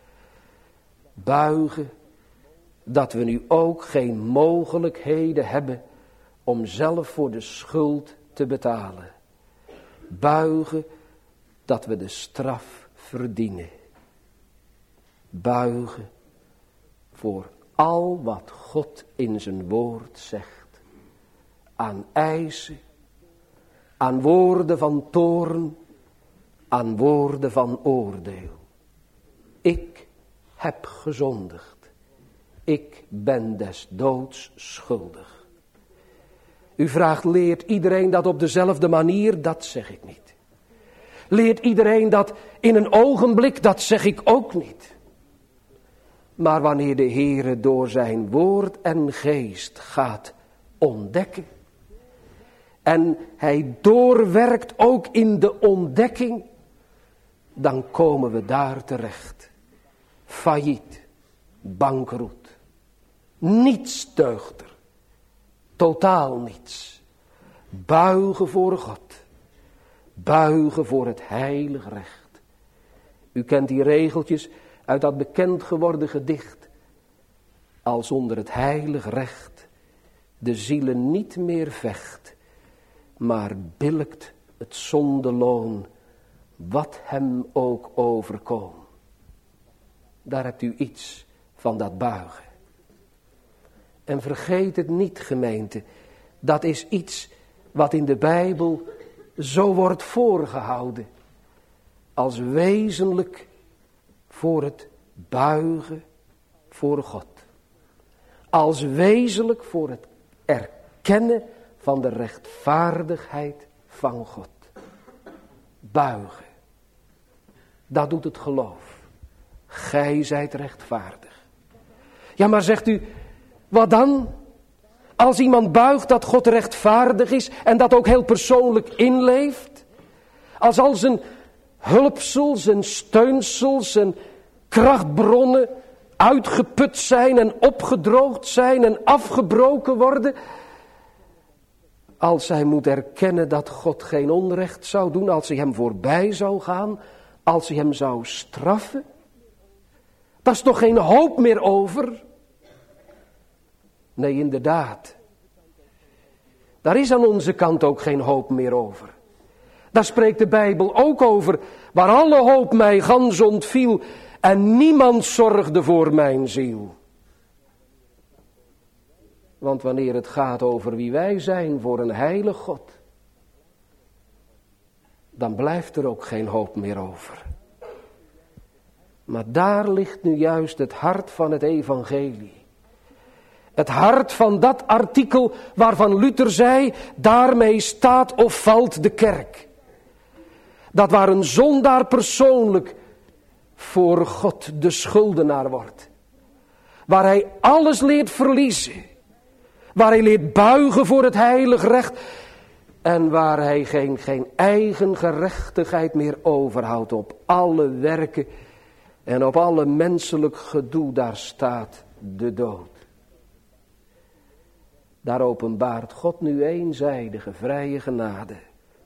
Buigen dat we nu ook geen mogelijkheden hebben om zelf voor de schuld te betalen. Buigen dat we de straf verdienen. Buigen voor al wat God in zijn woord zegt. Aan eisen, aan woorden van toorn, aan woorden van oordeel. Ik heb gezondigd. Ik ben des doods schuldig. U vraagt, leert iedereen dat op dezelfde manier? Dat zeg ik niet. Leert iedereen dat in een ogenblik? Dat zeg ik ook niet. Maar wanneer de Heere door zijn woord en geest gaat ontdekken. En hij doorwerkt ook in de ontdekking. Dan komen we daar terecht. Failliet. Bankroet. Niets deugt er. Totaal niets. Buigen voor God. Buigen voor het heilig recht. U kent die regeltjes uit dat bekend geworden gedicht. Als onder het heilig recht de zielen niet meer vecht, maar billijkt het zondeloon wat hem ook overkomt. Daar hebt u iets van dat buigen. En vergeet het niet, gemeente, dat is iets wat in de Bijbel zo wordt voorgehouden. Als wezenlijk voor het buigen voor God. Als wezenlijk voor het erkennen van de rechtvaardigheid van God. Buigen. Dat doet het geloof. Gij zijt rechtvaardig. Ja, maar zegt u, wat dan? Als iemand buigt dat God rechtvaardig is en dat ook heel persoonlijk inleeft. Als al zijn hulpsels en steunsels en krachtbronnen uitgeput zijn en opgedroogd zijn en afgebroken worden. Als hij moet erkennen dat God geen onrecht zou doen, als hij hem voorbij zou gaan, als hij hem zou straffen. Daar is toch geen hoop meer over? Nee, inderdaad. Daar is aan onze kant ook geen hoop meer over. Daar spreekt de Bijbel ook over, waar alle hoop mij gans ontviel en niemand zorgde voor mijn ziel. Want wanneer het gaat over wie wij zijn voor een heilig God, dan blijft er ook geen hoop meer over. Maar daar ligt nu juist het hart van het evangelie. Het hart van dat artikel waarvan Luther zei, daarmee staat of valt de kerk. Dat waar een zondaar persoonlijk voor God de schuldenaar wordt. Waar hij alles leert verliezen. Waar hij leert buigen voor het heilig recht. En waar hij geen eigen gerechtigheid meer overhoudt op alle werken en op alle menselijk gedoe, daar staat de dood. Daar openbaart God nu eenzijdige vrije genade.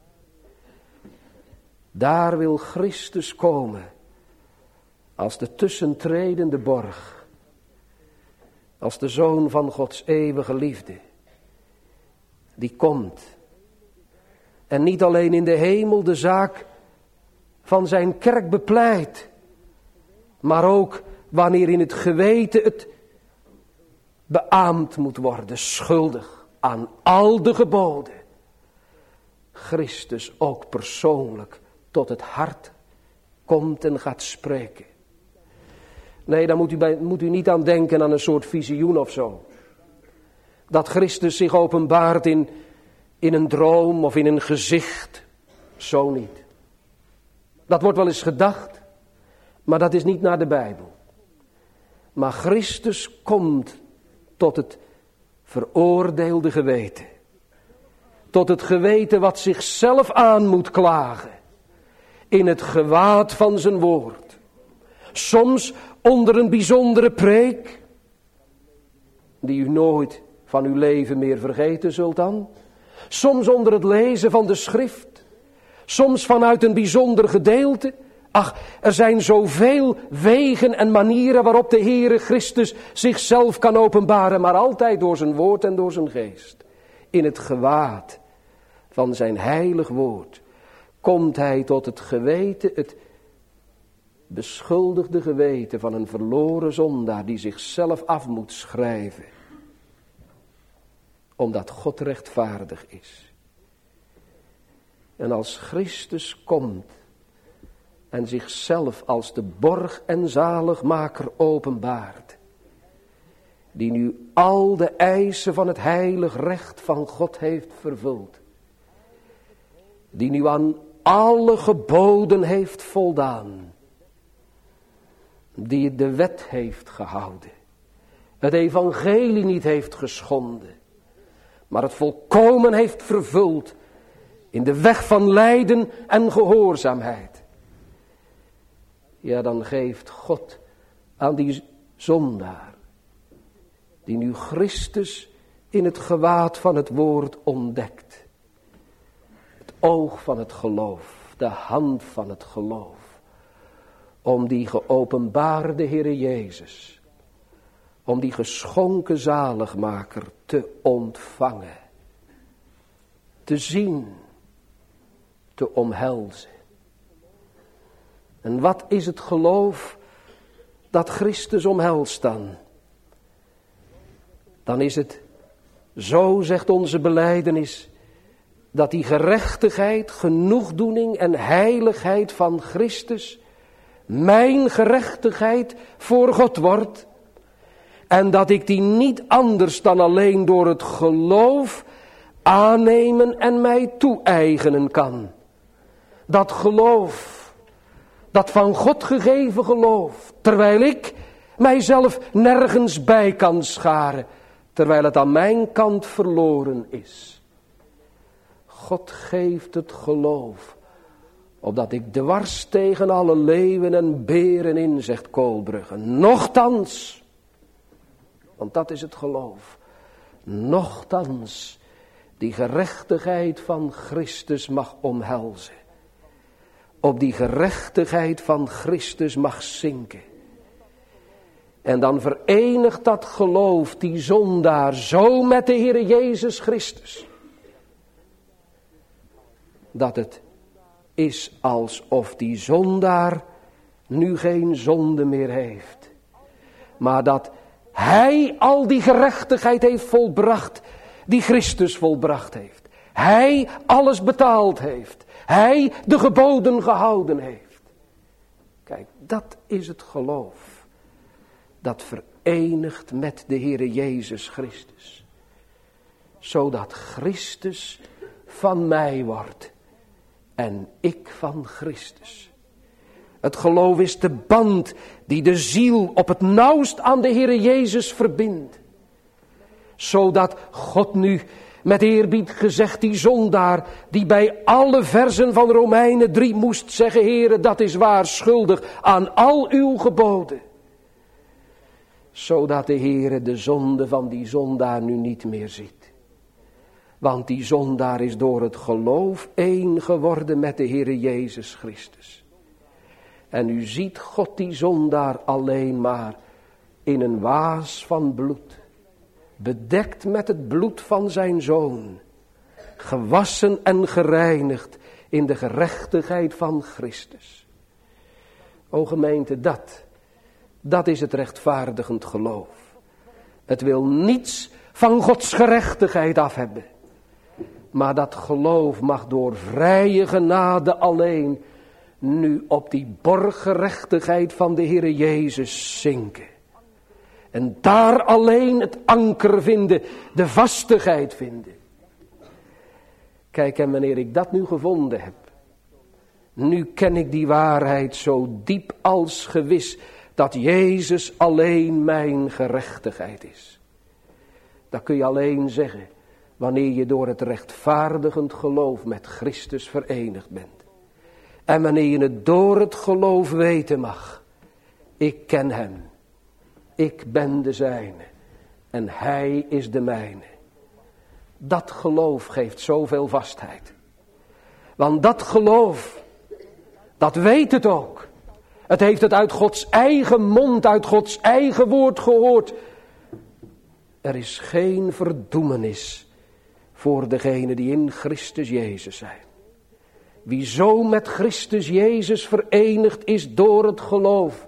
Daar wil Christus komen als de tussentredende borg. als de Zoon van Gods eeuwige liefde, die komt en niet alleen in de hemel de zaak van zijn kerk bepleit, maar ook wanneer in het geweten het beaamd moet worden, schuldig aan al de geboden, Christus ook persoonlijk tot het hart komt en gaat spreken. Nee, daar moet u niet aan denken aan een soort visioen of zo. Dat Christus zich openbaart in een droom of in een gezicht. Zo niet. Dat wordt wel eens gedacht, maar dat is niet naar de Bijbel. Maar Christus komt tot het veroordeelde geweten. Tot het geweten wat zichzelf aan moet klagen. In het gewaad van zijn woord. Soms onder een bijzondere preek, die u nooit van uw leven meer vergeten zult dan. Soms onder het lezen van de schrift. Soms vanuit een bijzonder gedeelte. Ach, er zijn zoveel wegen en manieren waarop de Heere Christus zichzelf kan openbaren, maar altijd door zijn woord en door zijn geest. In het gewaad van zijn heilig woord komt hij tot het geweten, het beschuldigde geweten van een verloren zondaar die zichzelf af moet schrijven. Omdat God rechtvaardig is. En als Christus komt en zichzelf als de borg en zaligmaker openbaart, die nu al de eisen van het heilig recht van God heeft vervuld, die nu aan alle geboden heeft voldaan, die de wet heeft gehouden, het evangelie niet heeft geschonden, maar het volkomen heeft vervuld in de weg van lijden en gehoorzaamheid. Ja, dan geeft God aan die zondaar, die nu Christus in het gewaad van het woord ontdekt, het oog van het geloof, de hand van het geloof, om die geopenbaarde Heere Jezus, om die geschonken zaligmaker te ontvangen, te zien, te omhelzen. En wat is het geloof dat Christus omhelst dan? Dan is het, zo zegt onze belijdenis, dat die gerechtigheid, genoegdoening en heiligheid van Christus mijn gerechtigheid voor God wordt. En dat ik die niet anders dan alleen door het geloof aannemen en mij toe-eigenen kan. Dat geloof, dat van God gegeven geloof, terwijl ik mijzelf nergens bij kan scharen, terwijl het aan mijn kant verloren is. God geeft het geloof, opdat ik dwars tegen alle leeuwen en beren in, zegt Koolbrugge. Nochtans, want dat is het geloof, nochtans die gerechtigheid van Christus mag omhelzen. Op die gerechtigheid van Christus mag zinken. En dan verenigt dat geloof die zondaar zo met de Heere Jezus Christus, dat het is alsof die zondaar nu geen zonde meer heeft. Maar dat hij al die gerechtigheid heeft volbracht die Christus volbracht heeft. Hij alles betaald heeft. Hij de geboden gehouden heeft. Kijk, dat is het geloof. Dat verenigt met de Heere Jezus Christus. Zodat Christus van mij wordt. En ik van Christus. Het geloof is de band die de ziel op het nauwst aan de Heere Jezus verbindt. Zodat God nu, met eerbied gezegd, die zondaar die bij alle versen van Romeinen 3 moest zeggen: Heere, dat is waar, schuldig aan al uw geboden. Zodat de Heere de zonde van die zondaar nu niet meer ziet. Want die zondaar is door het geloof één geworden met de Heere Jezus Christus. En u ziet God die zondaar alleen maar in een waas van bloed, bedekt met het bloed van zijn Zoon, gewassen en gereinigd in de gerechtigheid van Christus. O gemeente, dat is het rechtvaardigend geloof. Het wil niets van Gods gerechtigheid af hebben. Maar dat geloof mag door vrije genade alleen nu op die borggerechtigheid van de Heere Jezus zinken. En daar alleen het anker vinden, de vastigheid vinden. Kijk, en wanneer ik dat nu gevonden heb, nu ken ik die waarheid zo diep als gewis, dat Jezus alleen mijn gerechtigheid is. Dat kun je alleen zeggen wanneer je door het rechtvaardigend geloof met Christus verenigd bent. En wanneer je het door het geloof weten mag. Ik ken hem. Ik ben de zijne. En hij is de mijne. Dat geloof geeft zoveel vastheid. Want dat geloof, dat weet het ook. Het heeft het uit Gods eigen mond, uit Gods eigen woord gehoord. Er is geen verdoemenis voor degenen die in Christus Jezus zijn. Wie zo met Christus Jezus verenigd is door het geloof,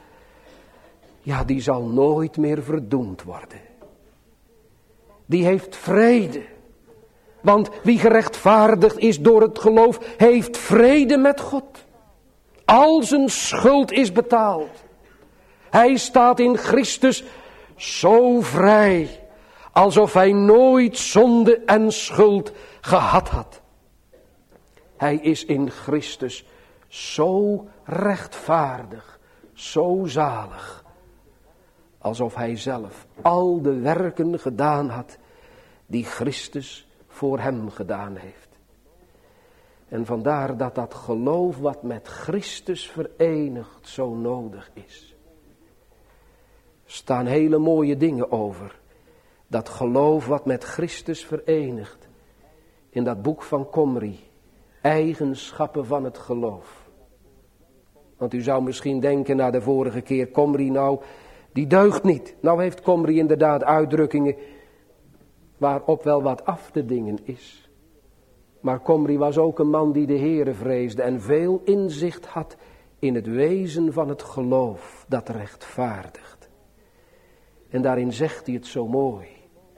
ja, die zal nooit meer verdoemd worden. Die heeft vrede. Want wie gerechtvaardigd is door het geloof, heeft vrede met God. Al zijn schuld is betaald. Hij staat in Christus zo vrij, alsof hij nooit zonde en schuld gehad had. Hij is in Christus zo rechtvaardig, zo zalig, alsof hij zelf al de werken gedaan had die Christus voor hem gedaan heeft. En vandaar dat dat geloof wat met Christus verenigd zo nodig is. Er staan hele mooie dingen over. Dat geloof wat met Christus verenigt. In dat boek van Komri. Eigenschappen van het geloof. Want u zou misschien denken na de vorige keer, Komri nou, die deugt niet. Nou heeft Komri inderdaad uitdrukkingen waarop wel wat af te dingen is. Maar Komri was ook een man die de Heere vreesde en veel inzicht had in het wezen van het geloof dat rechtvaardigt. En daarin zegt hij het zo mooi.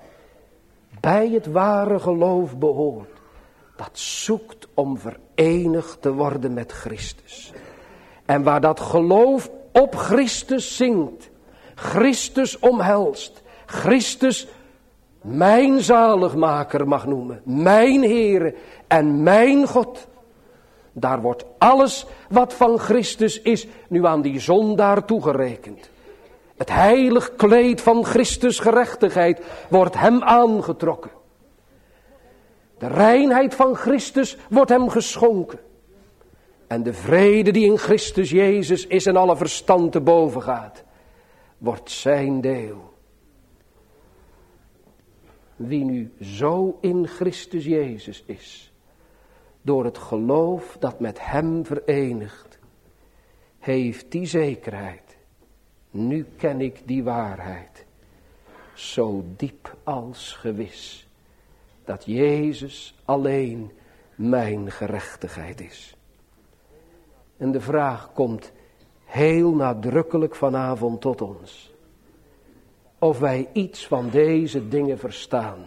Bij het ware geloof behoort, dat zoekt om verenigd te worden met Christus. En waar dat geloof op Christus zingt, Christus omhelst, Christus mijn zaligmaker mag noemen, mijn Heere en mijn God. Daar wordt alles wat van Christus is nu aan die zondaar toegerekend. Het heilig kleed van Christus gerechtigheid wordt hem aangetrokken. De reinheid van Christus wordt hem geschonken. En de vrede die in Christus Jezus is en alle verstand te boven gaat, wordt zijn deel. Wie nu zo in Christus Jezus is, door het geloof dat met hem verenigt, heeft die zekerheid. Nu ken ik die waarheid, zo diep als gewis, dat Jezus alleen mijn gerechtigheid is. En de vraag komt heel nadrukkelijk vanavond tot ons. Of wij iets van deze dingen verstaan.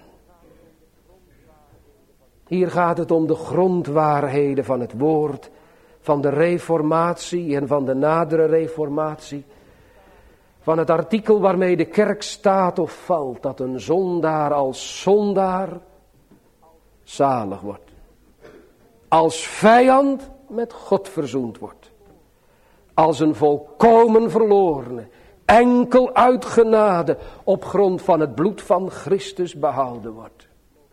Hier gaat het om de grondwaarheden van het woord, van de reformatie en van de nadere reformatie. Van het artikel waarmee de kerk staat of valt, dat een zondaar als zondaar zalig wordt. Als vijand met God verzoend wordt. Als een volkomen verlorene, enkel uit genade op grond van het bloed van Christus behouden wordt.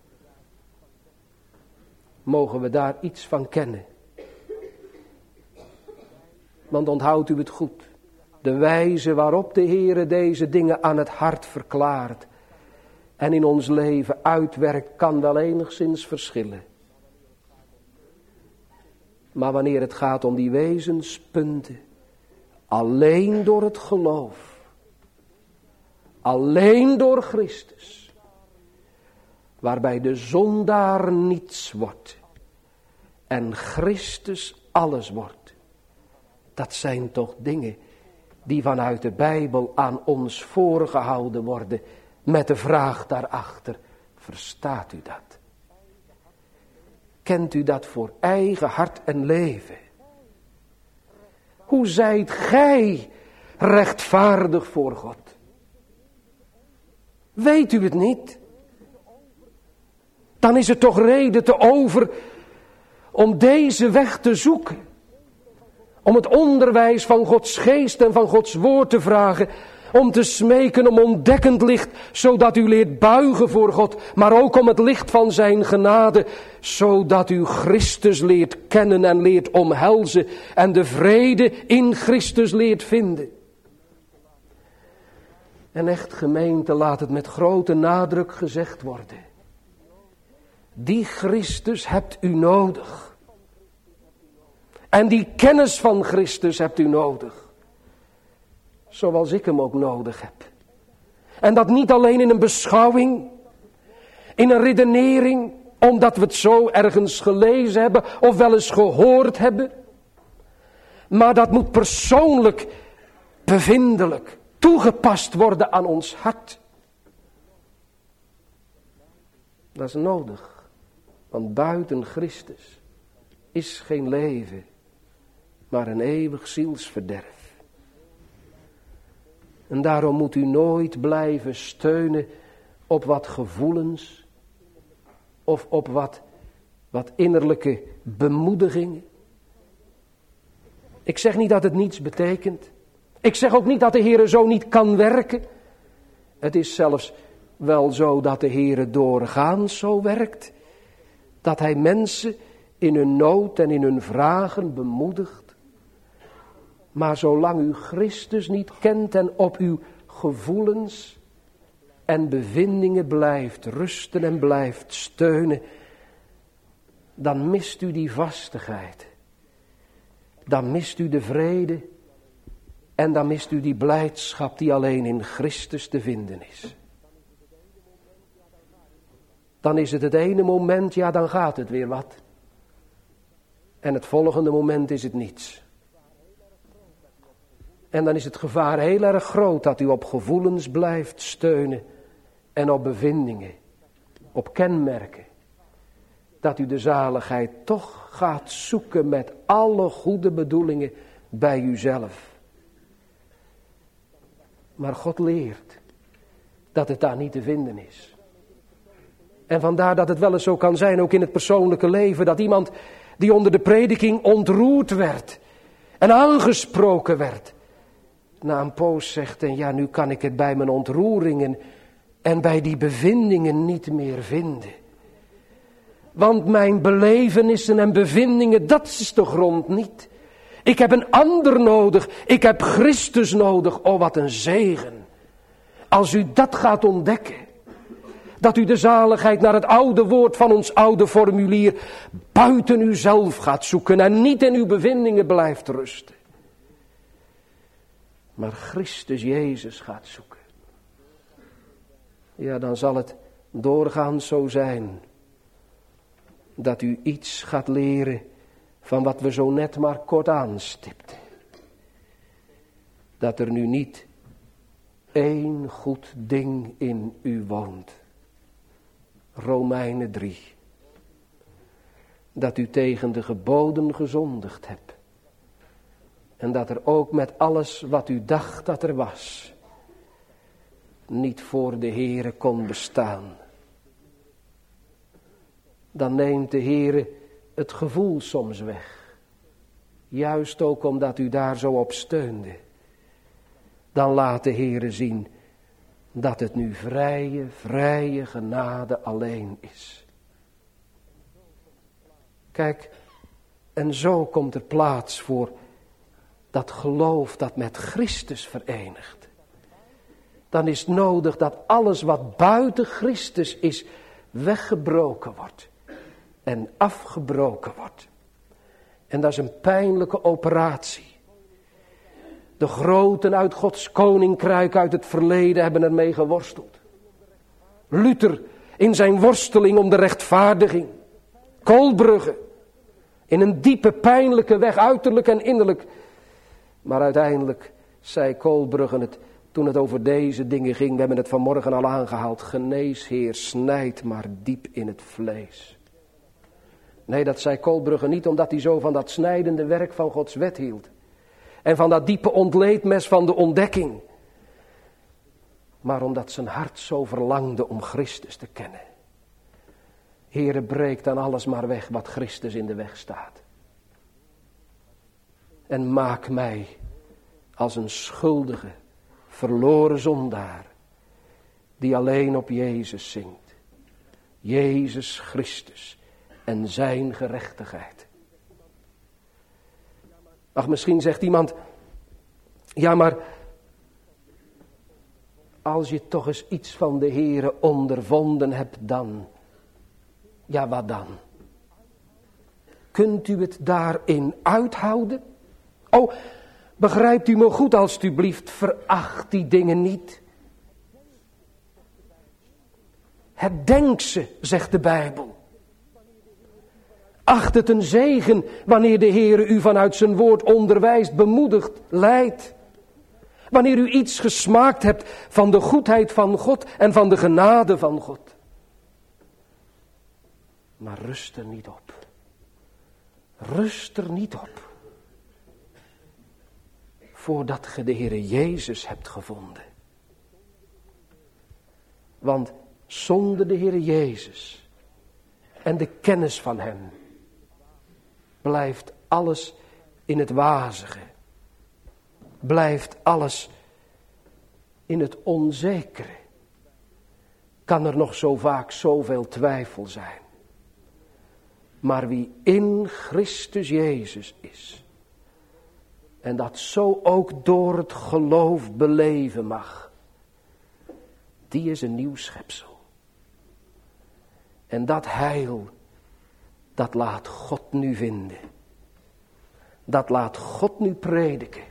Mogen we daar iets van kennen? Want onthoudt u het goed. De wijze waarop de Heere deze dingen aan het hart verklaart en in ons leven uitwerkt, kan wel enigszins verschillen. Maar wanneer het gaat om die wezenspunten, alleen door het geloof, Alleen door Christus. Waarbij de zondaar niets wordt. En Christus alles wordt. Dat zijn toch dingen die vanuit de Bijbel aan ons voorgehouden worden. Met de vraag daarachter. Verstaat u dat? Kent u dat voor eigen hart en leven? Hoe zijt gij rechtvaardig voor God? Weet u het niet? Dan is er toch reden te over om deze weg te zoeken. Om het onderwijs van Gods geest en van Gods woord te vragen. Om te smeken om ontdekkend licht, zodat u leert buigen voor God. Maar ook om het licht van zijn genade, zodat u Christus leert kennen en leert omhelzen. En de vrede in Christus leert vinden. En echt gemeente, laat het met grote nadruk gezegd worden. Die Christus hebt u nodig. En die kennis van Christus hebt u nodig. Zoals ik hem ook nodig heb. En dat niet alleen in een beschouwing, in een redenering, omdat we het zo ergens gelezen hebben of wel eens gehoord hebben. Maar dat moet persoonlijk, bevindelijk, toegepast worden aan ons hart. Dat is nodig, want buiten Christus is geen leven, maar een eeuwig zielsverderf. En daarom moet u nooit blijven steunen op wat gevoelens of op wat innerlijke bemoedigingen. Ik zeg niet dat het niets betekent. Ik zeg ook niet dat de Heere zo niet kan werken. Het is zelfs wel zo dat de Heere doorgaans zo werkt. Dat hij mensen in hun nood en in hun vragen bemoedigt. Maar zolang u Christus niet kent en op uw gevoelens en bevindingen blijft rusten en blijft steunen, dan mist u die vastigheid. Dan mist u de vrede en dan mist u die blijdschap die alleen in Christus te vinden is. Dan is het ene moment, ja, dan gaat het weer wat. En het volgende moment is het niets. En dan is het gevaar heel erg groot dat u op gevoelens blijft steunen en op bevindingen, op kenmerken. Dat u de zaligheid toch gaat zoeken met alle goede bedoelingen bij uzelf. Maar God leert dat het daar niet te vinden is. En vandaar dat het wel eens zo kan zijn, ook in het persoonlijke leven, dat iemand die onder de prediking ontroerd werd en aangesproken werd, na een poos zegt, en ja, nu kan ik het bij mijn ontroeringen en bij die bevindingen niet meer vinden. Want mijn belevenissen en bevindingen, dat is de grond niet. Ik heb een ander nodig, ik heb Christus nodig. Oh, wat een zegen. Als u dat gaat ontdekken, dat u de zaligheid naar het oude woord van ons oude formulier buiten uzelf gaat zoeken en niet in uw bevindingen blijft rusten. Maar Christus Jezus gaat zoeken. Ja, dan zal het doorgaans zo zijn dat u iets gaat leren van wat we zo net maar kort aanstipten. Dat er nu niet één goed ding in u woont. Romeinen 3. Dat u tegen de geboden gezondigd hebt. En dat er ook met alles wat u dacht dat er was, niet voor de Heere kon bestaan. Dan neemt de Heere het gevoel soms weg. Juist ook omdat u daar zo op steunde. Dan laat de Heere zien dat het nu vrije genade alleen is. Kijk, en zo komt er plaats voor dat geloof dat met Christus verenigt. Dan is het nodig dat alles wat buiten Christus is weggebroken wordt. En afgebroken wordt. En dat is een pijnlijke operatie. De groten uit Gods koninkrijk uit het verleden hebben ermee geworsteld. Luther in zijn worsteling om de rechtvaardiging. Koolbrugge in een diepe pijnlijke weg, uiterlijk en innerlijk. Maar uiteindelijk zei Koolbrugge het, toen het over deze dingen ging, we hebben het vanmorgen al aangehaald. Genees, Heer, snijd maar diep in het vlees. Nee, dat zei Koolbrugge niet omdat hij zo van dat snijdende werk van Gods wet hield. En van dat diepe ontleedmes van de ontdekking. Maar omdat zijn hart zo verlangde om Christus te kennen. Heere, breek dan alles maar weg wat Christus in de weg staat. En maak mij als een schuldige, verloren zondaar, die alleen op Jezus zingt. Jezus Christus en zijn gerechtigheid. Ach, misschien zegt iemand, ja maar, als je toch eens iets van de Heere ondervonden hebt dan, ja wat dan? Kunt u het daarin uithouden? Oh, begrijpt u me goed alstublieft, veracht die dingen niet. Herdenk ze, zegt de Bijbel. Acht het een zegen wanneer de Heere u vanuit zijn woord onderwijst, bemoedigt, leidt. Wanneer u iets gesmaakt hebt van de goedheid van God en van de genade van God. Maar rust er niet op. Rust er niet op. Voordat ge de Heere Jezus hebt gevonden. Want zonder de Heere Jezus en de kennis van hem blijft alles in het wazige. Blijft alles in het onzekere. Kan er nog zo vaak zoveel twijfel zijn. Maar wie in Christus Jezus is. En dat zo ook door het geloof beleven mag. Die is een nieuw schepsel. En dat heil, dat laat God nu vinden. Dat laat God nu prediken.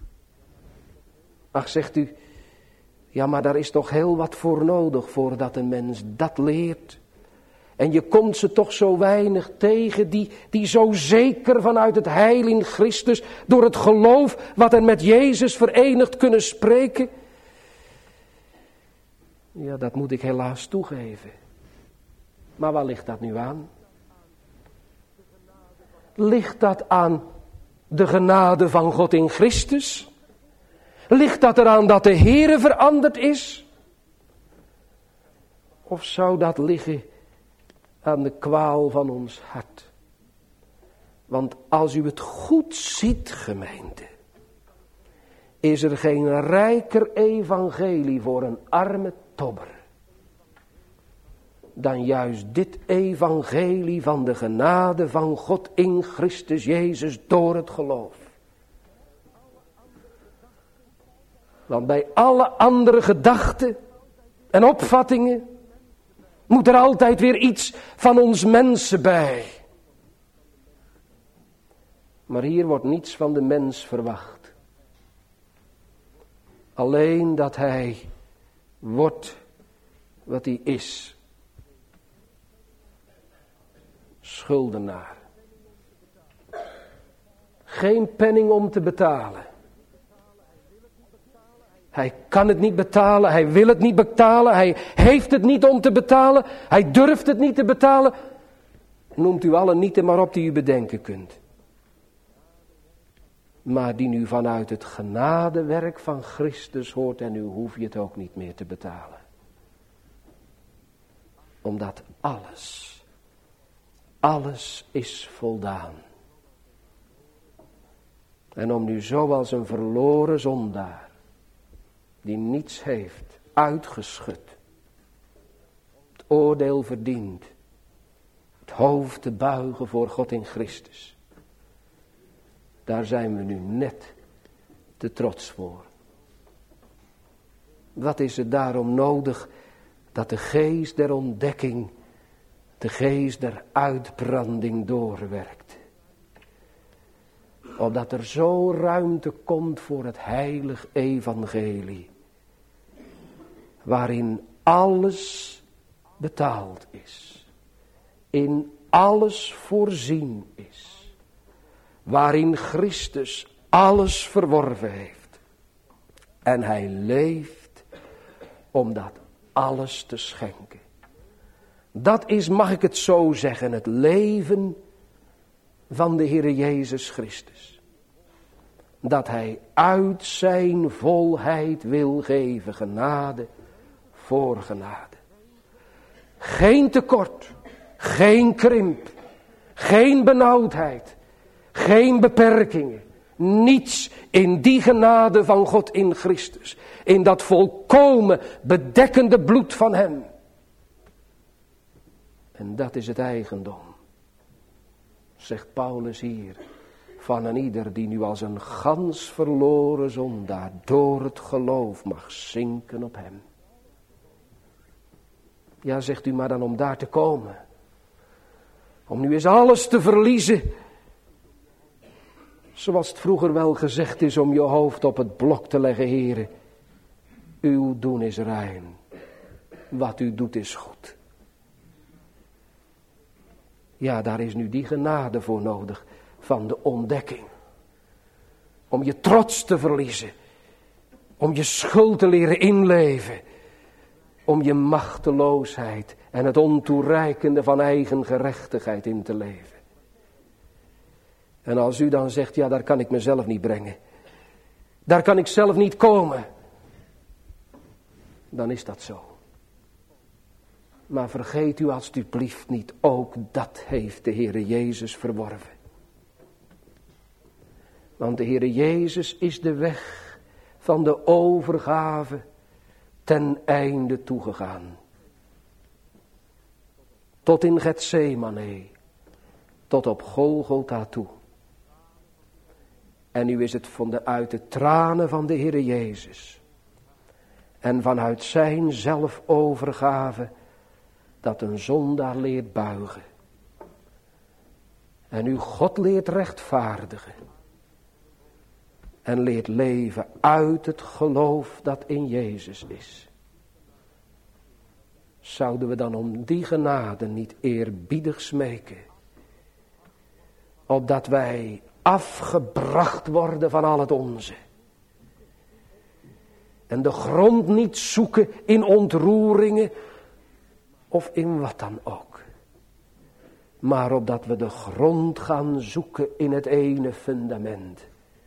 Ach, zegt u, ja maar daar is toch heel wat voor nodig voordat een mens dat leert. En je komt ze toch zo weinig tegen die zo zeker vanuit het heil in Christus door het geloof wat er met Jezus verenigd kunnen spreken. Ja, dat moet ik helaas toegeven. Maar waar ligt dat nu aan? Ligt dat aan de genade van God in Christus? Ligt dat eraan dat de Heere veranderd is? Of zou dat liggen aan de kwaal van ons hart? Want als u het goed ziet, gemeente, is er geen rijker evangelie voor een arme tobber dan juist dit evangelie van de genade van God in Christus Jezus door het geloof. Want bij alle andere gedachten en opvattingen moet er altijd weer iets van ons mensen bij. Maar hier wordt niets van de mens verwacht. Alleen dat hij wordt wat hij is. Schuldenaar. Geen penning om te betalen. Hij kan het niet betalen, hij wil het niet betalen, hij heeft het niet om te betalen, hij durft het niet te betalen. Noemt u alle nieten maar op die u bedenken kunt. Maar die nu vanuit het genadewerk van Christus hoort en nu hoef je het ook niet meer te betalen. Omdat alles is voldaan. En om nu zoals een verloren zondaar, die niets heeft, uitgeschud, het oordeel verdient, het hoofd te buigen voor God in Christus. Daar zijn we nu net te trots voor. Wat is er daarom nodig dat de geest der ontdekking, de geest der uitbranding doorwerkt? Opdat er zo ruimte komt voor het heilig evangelie. Waarin alles betaald is. In alles voorzien is. Waarin Christus alles verworven heeft. En hij leeft om dat alles te schenken. Dat is, mag ik het zo zeggen, het leven van de Heere Jezus Christus. Dat hij uit zijn volheid wil geven, genade voor genade. Geen tekort, geen krimp, geen benauwdheid, geen beperkingen. Niets in die genade van God in Christus. In dat volkomen bedekkende bloed van hem. En dat is het eigendom, zegt Paulus hier, van een ieder die nu als een gans verloren zondaar door het geloof mag zinken op hem. Ja, zegt u, maar dan om daar te komen. Om nu eens alles te verliezen. Zoals het vroeger wel gezegd is, om je hoofd op het blok te leggen, Heere. Uw doen is rein. Wat u doet is goed. Ja, daar is nu die genade voor nodig van de ontdekking. Om je trots te verliezen. Om je schuld te leren inleven. Om je machteloosheid en het ontoereikende van eigen gerechtigheid in te leven. En als u dan zegt, ja, daar kan ik mezelf niet brengen. Daar kan ik zelf niet komen. Dan is dat zo. Maar vergeet u alstublieft niet, ook dat heeft de Heere Jezus verworven. Want de Heere Jezus is de weg van de overgave ten einde toegegaan. Tot in Getsemane, tot op Golgotha toe. En nu is het uit de tranen van de Heere Jezus en vanuit zijn zelfovergave dat een zondaar leert buigen. En u God leert rechtvaardigen. En leert leven uit het geloof dat in Jezus is. Zouden we dan om die genade niet eerbiedig smeken? Opdat wij afgebracht worden van al het onze. En de grond niet zoeken in ontroeringen of in wat dan ook. Maar opdat we de grond gaan zoeken in het ene fundament.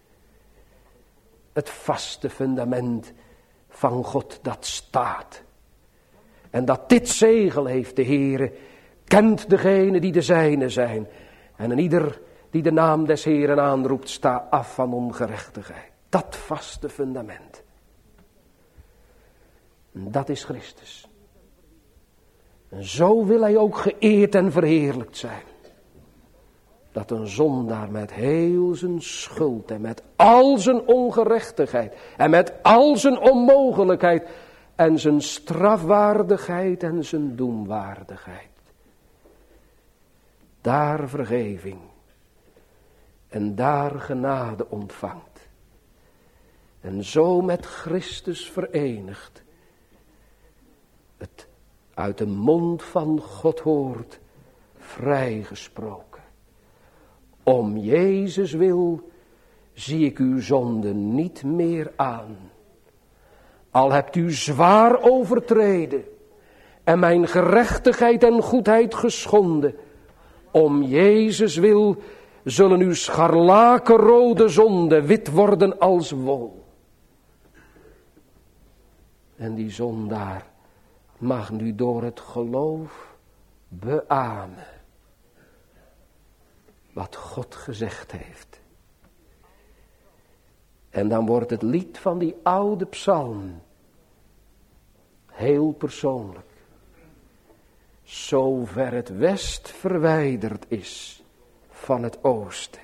Het vaste fundament van God dat staat. En dat dit zegel heeft de Heere, kent degene die de zijne zijn. En een ieder die de naam des Heeren aanroept, sta af van ongerechtigheid. Dat vaste fundament. En dat is Christus. En zo wil hij ook geëerd en verheerlijkt zijn. Dat een zondaar met heel zijn schuld en met al zijn ongerechtigheid en met al zijn onmogelijkheid en zijn strafwaardigheid en zijn doemwaardigheid. Daar vergeving en daar genade ontvangt. En zo met Christus verenigd. Het uit de mond van God hoort, vrijgesproken. Om Jezus wil zie ik uw zonde niet meer aan. Al hebt u zwaar overtreden en mijn gerechtigheid en goedheid geschonden. Om Jezus wil zullen uw scharlakenrode zonden wit worden als wol. En die zondaar mag nu door het geloof beamen wat God gezegd heeft. En dan wordt het lied van die oude psalm heel persoonlijk. Zover het west verwijderd is van het oosten.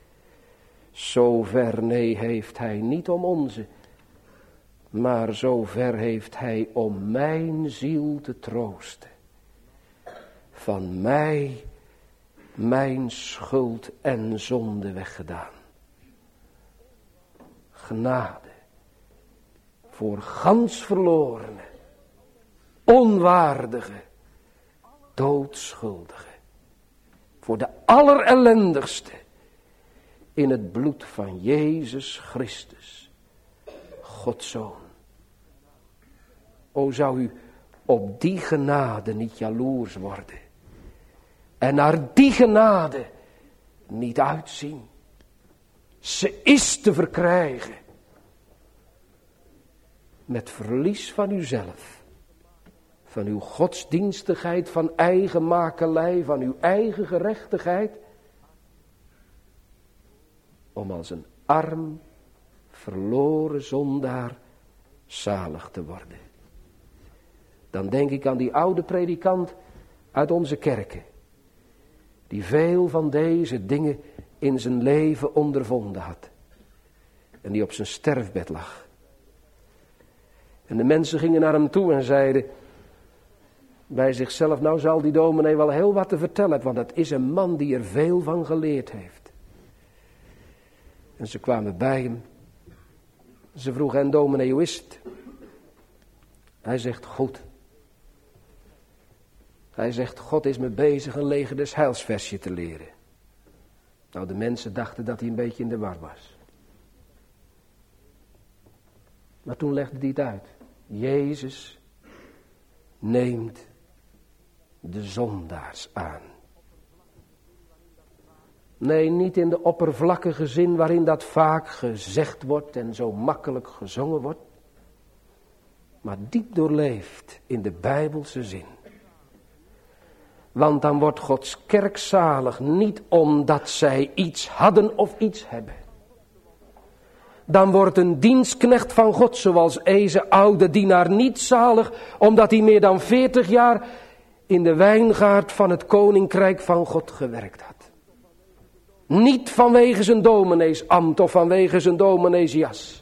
Zover, nee, heeft hij niet om onze, maar zover heeft hij om mijn ziel te troosten. Van mij, mijn schuld en zonde weggedaan. genade voor gans verlorene, onwaardige, doodschuldige, voor de allerellendigste, in het bloed van Jezus Christus, Gods Zoon. O, zou u op die genade niet jaloers worden en naar die genade niet uitzien. Ze is te verkrijgen met verlies van uzelf, van uw godsdienstigheid, van eigen makelij, van uw eigen gerechtigheid, om als een arm, verloren zondaar zalig te worden. Dan denk ik aan die oude predikant uit onze kerken, die veel van deze dingen in zijn leven ondervonden had. En die op zijn sterfbed lag. En de mensen gingen naar hem toe en zeiden bij zichzelf, nou zal die dominee wel heel wat te vertellen hebben, want dat is een man die er veel van geleerd heeft. En ze kwamen bij hem. Ze vroegen, en dominee, hoe is het? Hij zegt, goed. Hij zegt, God is me bezig een leger des heilsversje te leren. Nou, de mensen dachten dat hij een beetje in de war was. Maar toen legde hij het uit. Jezus neemt de zondaars aan. Nee, niet in de oppervlakkige zin waarin dat vaak gezegd wordt en zo makkelijk gezongen wordt. Maar diep doorleefd in de Bijbelse zin. Want dan wordt Gods kerk zalig niet omdat zij iets hadden of iets hebben. Dan wordt een dienstknecht van God zoals deze oude dienaar niet zalig omdat hij meer dan 40 jaar in de wijngaard van het koninkrijk van God gewerkt had. Niet vanwege zijn domineesambt of vanwege zijn domineesjas.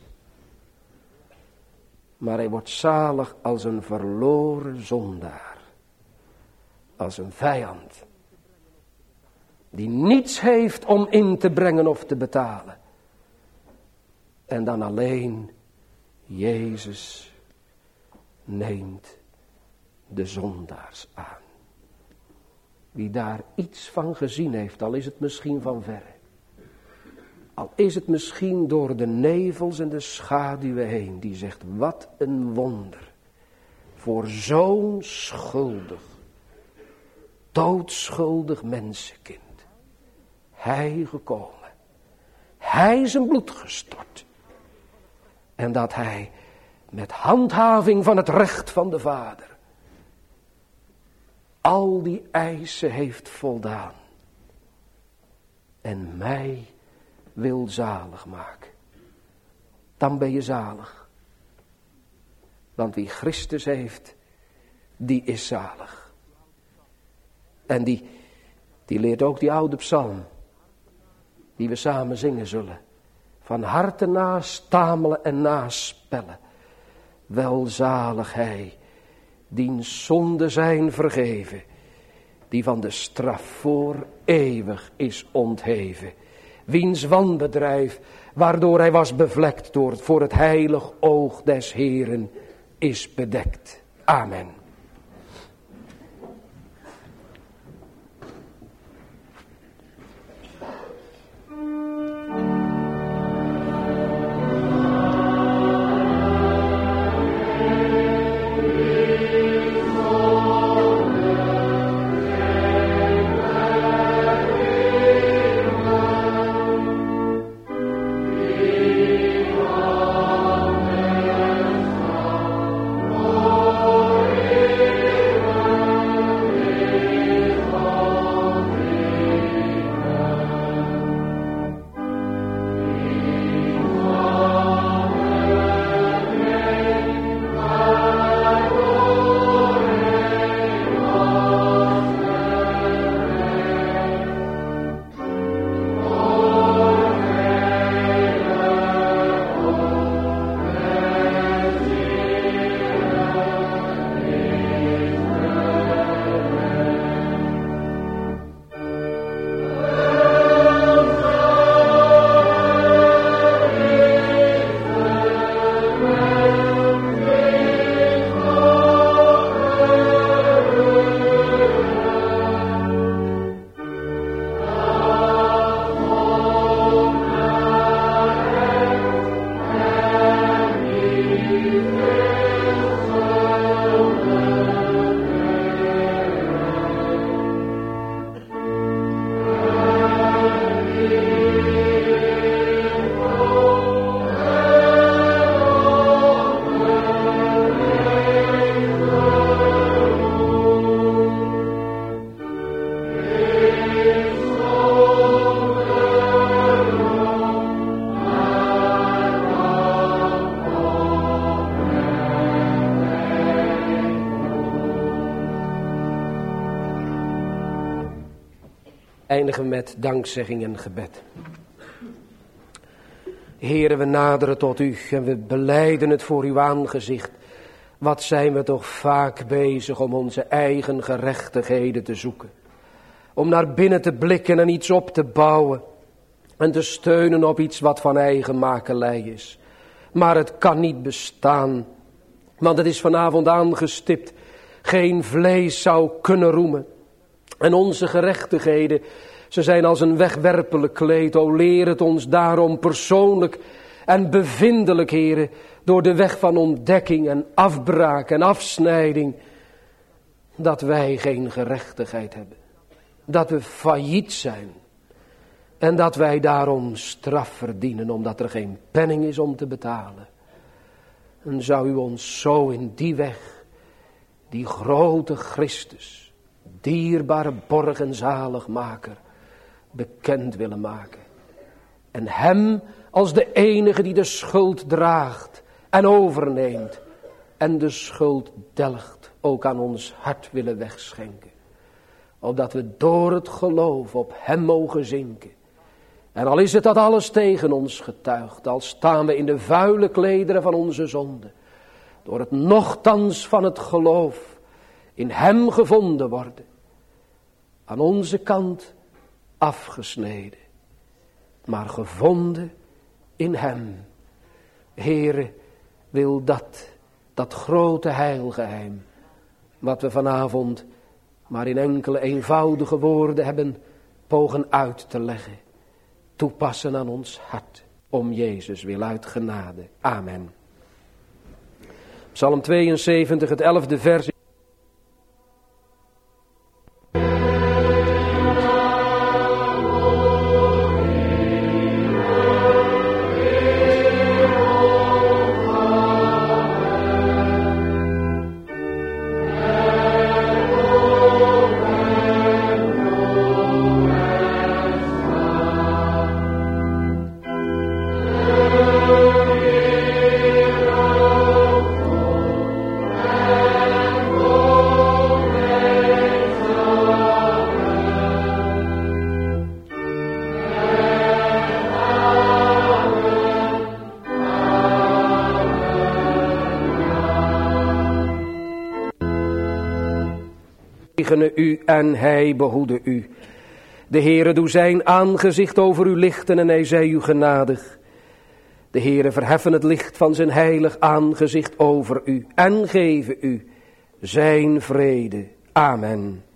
Maar hij wordt zalig als een verloren zondaar. Als een vijand. Die niets heeft om in te brengen of te betalen. En dan alleen Jezus neemt de zondaars aan. Wie daar iets van gezien heeft, al is het misschien van verre. Al is het misschien door de nevels en de schaduwen heen. Die zegt, wat een wonder. Voor zo'n schuldig, doodschuldig mensenkind. Hij gekomen. Hij zijn bloed gestort. En dat hij met handhaving van het recht van de Vader al die eisen heeft voldaan. En mij wil zalig maken. Dan ben je zalig. Want wie Christus heeft, die is zalig. En die leert ook die oude psalm. Die we samen zingen zullen. Van harte nastamelen en naspellen. Welzalig hij, diens zonden zijn vergeven. Die van de straf voor eeuwig is ontheven. Wiens wanbedrijf, waardoor hij was bevlekt voor het heilig oog des Heeren, is bedekt. Amen. Oh Eindigen we met dankzegging en gebed. Heere, we naderen tot u en we belijden het voor uw aangezicht. Wat zijn we toch vaak bezig om onze eigen gerechtigheden te zoeken. Om naar binnen te blikken en iets op te bouwen. En te steunen op iets wat van eigen makelij is. Maar het kan niet bestaan. Want het is vanavond aangestipt. Geen vlees zou kunnen roemen. En onze gerechtigheden, ze zijn als een wegwerpelijk kleed. O, leer het ons daarom persoonlijk en bevindelijk, Heere, door de weg van ontdekking en afbraak en afsnijding, dat wij geen gerechtigheid hebben. Dat we failliet zijn. En dat wij daarom straf verdienen, omdat er geen penning is om te betalen. En zou u ons zo in die weg, die grote Christus, dierbare borg en zaligmaker, bekend willen maken. En hem als de enige die de schuld draagt en overneemt. En de schuld delgt ook aan ons hart willen wegschenken. Opdat we door het geloof op hem mogen zinken. En al is het dat alles tegen ons getuigt, al staan we in de vuile klederen van onze zonde. Door het nochtans van het geloof in hem gevonden worden. Aan onze kant afgesneden, maar gevonden in hem. Heere, wil dat grote heilgeheim, wat we vanavond maar in enkele eenvoudige woorden hebben pogen uit te leggen, toepassen aan ons hart, om Jezus wil uit genade. Amen. Psalm 72, het 11e vers. U en hij behoede u. De Heere doe zijn aangezicht over u lichten en hij zij u genadig. De Heere verheffen het licht van zijn heilig aangezicht over u en geven u zijn vrede. Amen.